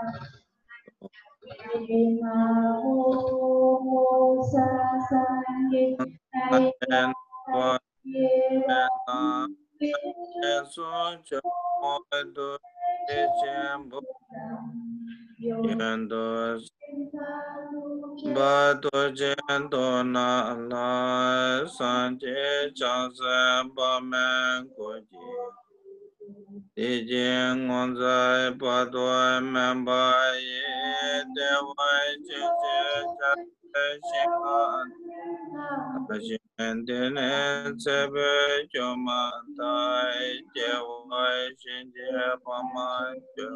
Ema Ho Ho Sa Sange Hayaka Yera Ba tu chen to na la san che chang sa ba men ko ji di jen ngon zai ba tu men ba ye de wai che che cha shin an a shin de ne se be cho ma tai che wai shin je ba ma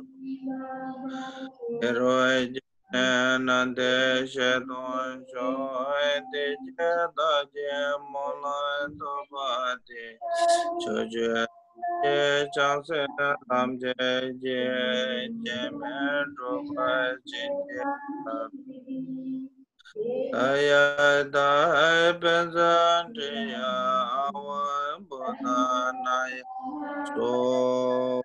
che roi Nande Shedon Shoy Te Cheda Je Mola Tobati Choje Je Changse Lam Je Je Je Men Rupa Chinje Aya Dai Benzan Jiya Awan Buddha Naya So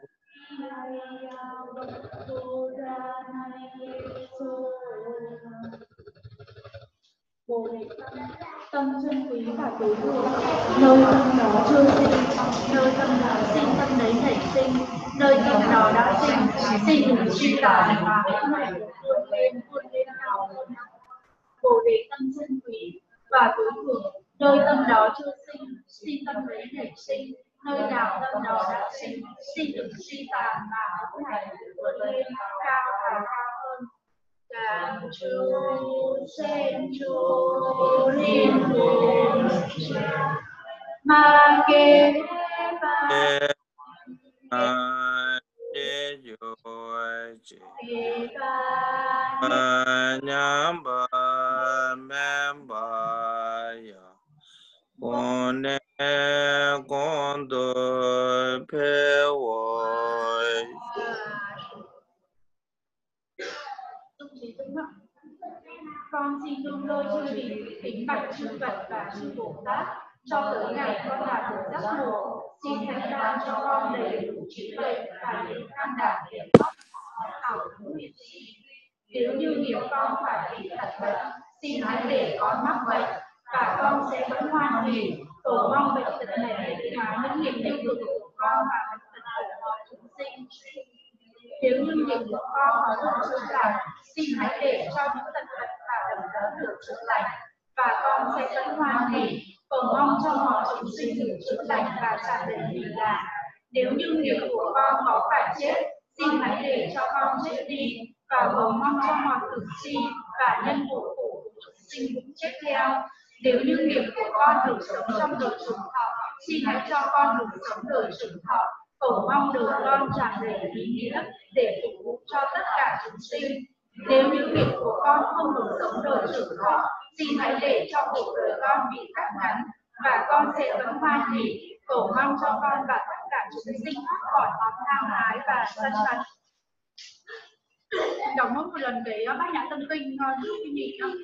Bồ Đề tâm chân quý và tối thượng, nơi tâm đó chưa sinh, nơi tâm đó sinh tâm đấy nảy sinh, nơi tâm đó đã sinh, sinh được suy tàn và mỗi ngày vươn lên vươn lên cao hơn. Bồ Đề tâm chân quý và tối thượng, nơi tâm đó chưa sinh, sinh tâm đấy nảy sinh, nơi nào tâm đó đã sinh, sinh được suy tàn và mỗi ngày vươn lên cao và cao hơn. Càng chu sen chu liên hồn ma kê ba Ê yo chi Nham ba mem ba ya Con ne con do pe wo con xin đương đôi chư vị kính bạch chư Phật và chư Bồ Tát, cho tới ngày con đạt được giác ngộ, xin thánh ban cho con đầy đủ trí tuệ và những can đảm hiển hóc hảo nguyện trì. Nếu như nghiệp con phải bị tật bệnh, xin hãy để con mắc bệnh và con sẽ vẫn hoan hỉ cầu mong bệnh tật này để hóa những nghiệp tiêu cực của con và bệnh tật của mọi chúng sinh. Nếu như nghiệp của con có được chữa lành, xin hãy để cho những tật bệnh và đầm đớn được chữa lành và con sẽ vẫn hoan hỉ cầu mong cho mọi chúng sinh được chữa lành và tràn đầy hỷ lạc. Nếu như nghiệp của con có phải chết, xin hãy để cho con chết đi và cầu mong cho mọi tử chi và nhân vụ của chúng sinh cũng chết theo. Nếu như nghiệp của con được sống trong đời trường thọ, xin hãy cho con được sống đời trường thọ, cầu mong đời con tràn đầy ý nghĩa để phục vụ cho tất cả chúng sinh. Nếu như nghiệp của con không được sống đời trường thọ, xin hãy để cho cuộc đời con bị cắt ngắn và con sẽ vẫn hoan hỉ cầu mong cho con và tất cả chúng sinh thoát khỏi lòng tham ái và sân hận. Đọc nốt một lần cái bát nhã tâm kinh giúp cái nhị đó.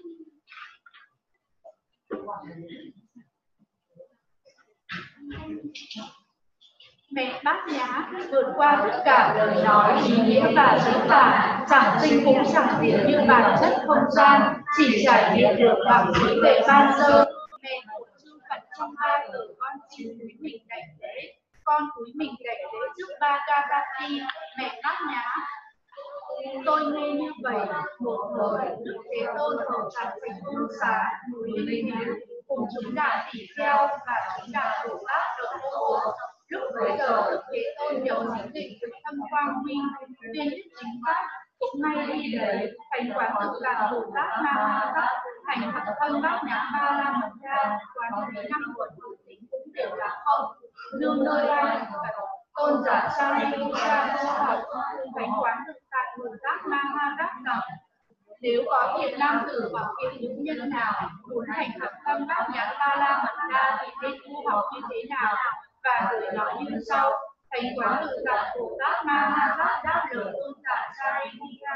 Mẹ Bát Nhã vượt qua tất cả lời nói, ý nghĩa và diễn tả, chẳng tinh cũng chẳng diệt như bản chất không gian, chỉ trải nghiệm được bằng trí tuệ ban sơ. Mẹ của chư Phật trong ba giờ con xin cúi mình đảnh lễ, con cúi mình đảnh lễ trước ba ca Ba Ti, mẹ Bát Nhã. Tôi nghe như vậy, một lời Đức Thế Tôn ở tại thành Tôn Xá, núi Linh Hiếu, cùng chúng đạo tỷ kheo và chúng đạo Bồ Tát ở Ô. Lúc bấy giờ Đức Thế Tôn nhờ những định với tâm quang minh, tuyên thuyết chính pháp, cũng ngay đi đấy thành quán thực là Bồ Tát Ma Ha Tát. thành thập thân bát nhã ba la mật đa, quán thế năm quẩn hữu tính cũng đều là không. Nương nơi lai tôn giả Sariputta câu hỏi thánh quán tự tại Bồ Tát Ma Ha đáp rằng: nếu có thiện nam tử hoặc thiện nữ nhân nào muốn hành thập tâm bát nhã ba la mật đa thì nên tu học như thế nào? Và người nói như sau: thánh quán tự tại Bồ Tát Ma Ha đáp đáp lời tôn giả Sariputta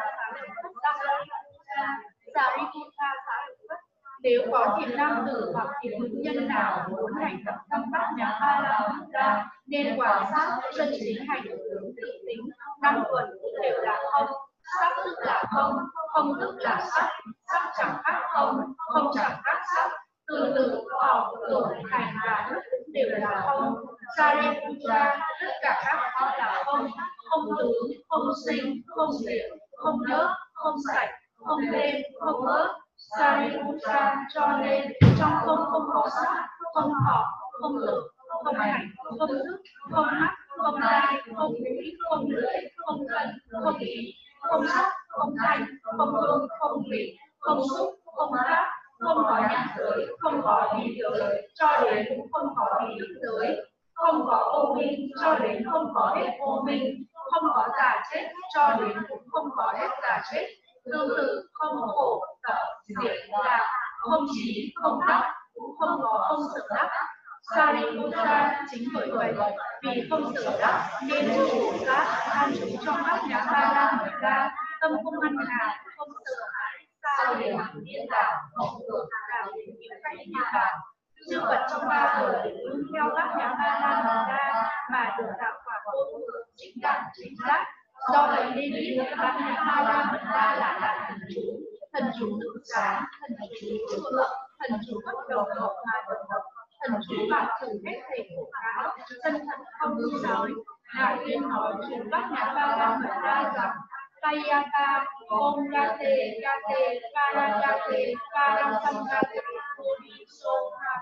Sariputta Sariputta nếu có thiện nam tử hoặc thiện nữ nhân nào muốn hành thập tâm bát nhã ba la mật đa nên quan sát chân chính hành tướng tự tính năm quẩn đều là không. Sắc tức là không, không tức là sắc, sắc chẳng khác không, không chẳng khác sắc, tương tự học tưởng hành và thức cũng đều là không. Sariputta tất cả các pháp là không, không tướng, không sinh, không diệt, không nhớ, không sạch, không thêm, không bớt. Sariputta cho nên trong không không có sắc, không thọ, không tưởng, không hành, không thức, không mắt, không tai, không mũi, không lưỡi, không thân, không ý, không sắc, không thanh, không hương, không vị, không xúc, không giác, không có nhãn giới, không có ý giới, cho đến cũng không có ý thức giới, không có vô minh, cho đến không có hết vô minh, không có giả chết, cho đến cũng không có hết giả chết. Tương tự không khổ, tập, diệt, lạc, không trí, không đắc, cũng không có không sở đắc. Sariputta chính bởi vậy vì không sở đắc nên chư Bồ Tát an trú trong bát nhã ba la mật đa, tâm không ngăn ngại, không sợ hãi, xa liền điên đảo, không tưởng đảo đến những cách như bảo. Chư Phật trong ba đời luôn theo bát nhã ba la mật đa mà được đạo quả vô thượng, chính đẳng, chính giác. Do vậy nên biết bát nhã ba la mật đa là đại thần chú, thần chú tự sáng, thần chú tự lượng, thần chú bất đầu độc mà độc độc, thần chú bạc trừ hết thể khổ não, chân thật không hư nói. Ngài tuyên nói chuyện bát nhã ba la mật đa rằng: Kayata, Om Gate, Gate, Paragate, Parasamgate, Bodhisoha.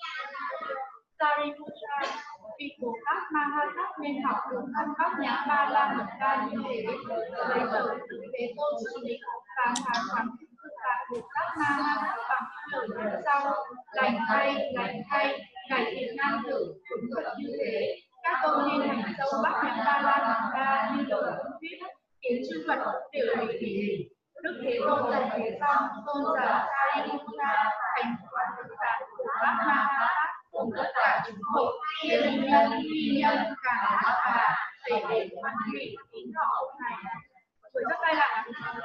Sariputta, vị Bồ Tát Ma Ha Tát nên học được thân bát nhã ba la mật đa như thế. Bây giờ Đức Thế Tôn dự định tán thán quán tự tại Bồ Tát Ma Ha Tát bằng lời nói sau: lành thay, lành thay, ngài thiện nam tử đúng thật như thế. Các tôn nên hành sâu bát nhã ba la mật đa như lời tôn thuyết, khiến chư Phật đều bị hỷ. Đức Thế Tôn dạy thế xong, tôn giả Sariputta thành quán tự tại Bồ Tát Ma Ha Tát cùng tất cả chúng hội thiên nhân, phi nhân, cả đạo hà để để văn hỷ tín thọ ông này. Với các tay lại,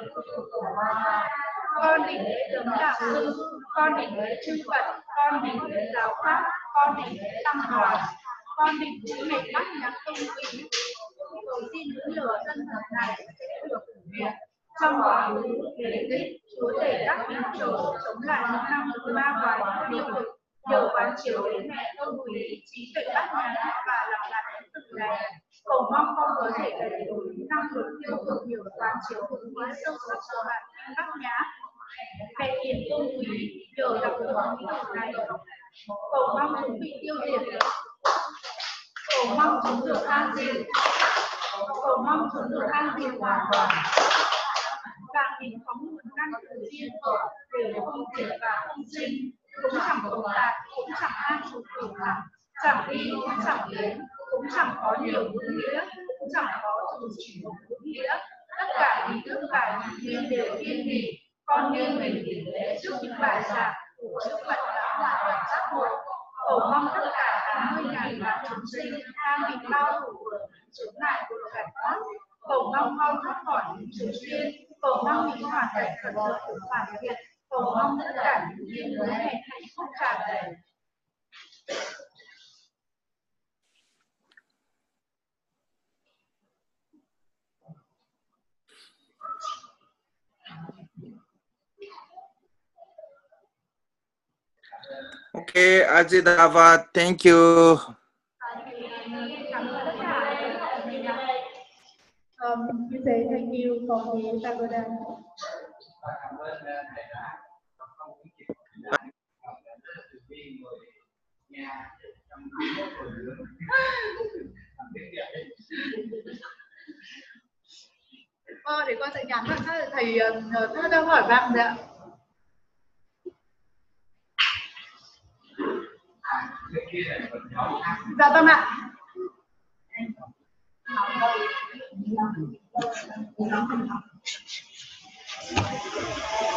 con đỉnh lễ đấng đạo sư, con đỉnh lễ chư Phật, con đỉnh lễ giáo pháp, con đỉnh lễ tăng đoàn, con đỉnh lễ mệnh bát nhã tôn quý. Cầu xin những lời chân thật này sẽ được thực hiện. Trong quá khứ để tích chúa tể các ý đồ chống lại những năng lực ma quái tiêu cực, nhờ quán chiếu đến mẹ tôn quý trí tuệ bát nhã và lặp lại những từ này, cầu mong con có thể đẩy lùi những năng lực tiêu cực nhờ quán chiếu hướng ý sâu sắc của bạn bát nhã. Mẹ hiền tôn quý nhờ đọc được những từ này, cầu mong chúng bị tiêu diệt, cầu mong chúng được an diệt, cầu mong chúng được an diệt hoàn toàn. Vạn hình phóng nguồn năng từ riêng ở để không diệt và không sinh, cũng chẳng tồn tại, cũng chẳng an trú tưởng lặng, chẳng đi cũng chẳng đến, cũng chẳng có nhiều ngữ nghĩa, cũng chẳng có dù chỉ một ngữ nghĩa. Tất cả ý thức và ý kiến đều yên nghỉ. Con nghiêng mình đỉnh lễ trước những bài giảng của chư Phật đã hòa đoàn giác ngộ, cầu mong tất cả tám mươi ngàn vạn chúng sinh đang bị bao phủ bởi những chướng ngại của cảnh thoát, cầu mong con thoát khỏi những chúng duyên, cầu mong những hoàn cảnh thuận lợi của hoàn thiện, cầu mong tất cả những duyên hứa hẹn hạnh phúc tràn đầy. Okay, Ajidava, thank you. Um, you say thank you for the pagoda. Ờ, để con sẽ nhắn lại thầy thầy hỏi bạn đấy ạ. Dạ vâng ạ.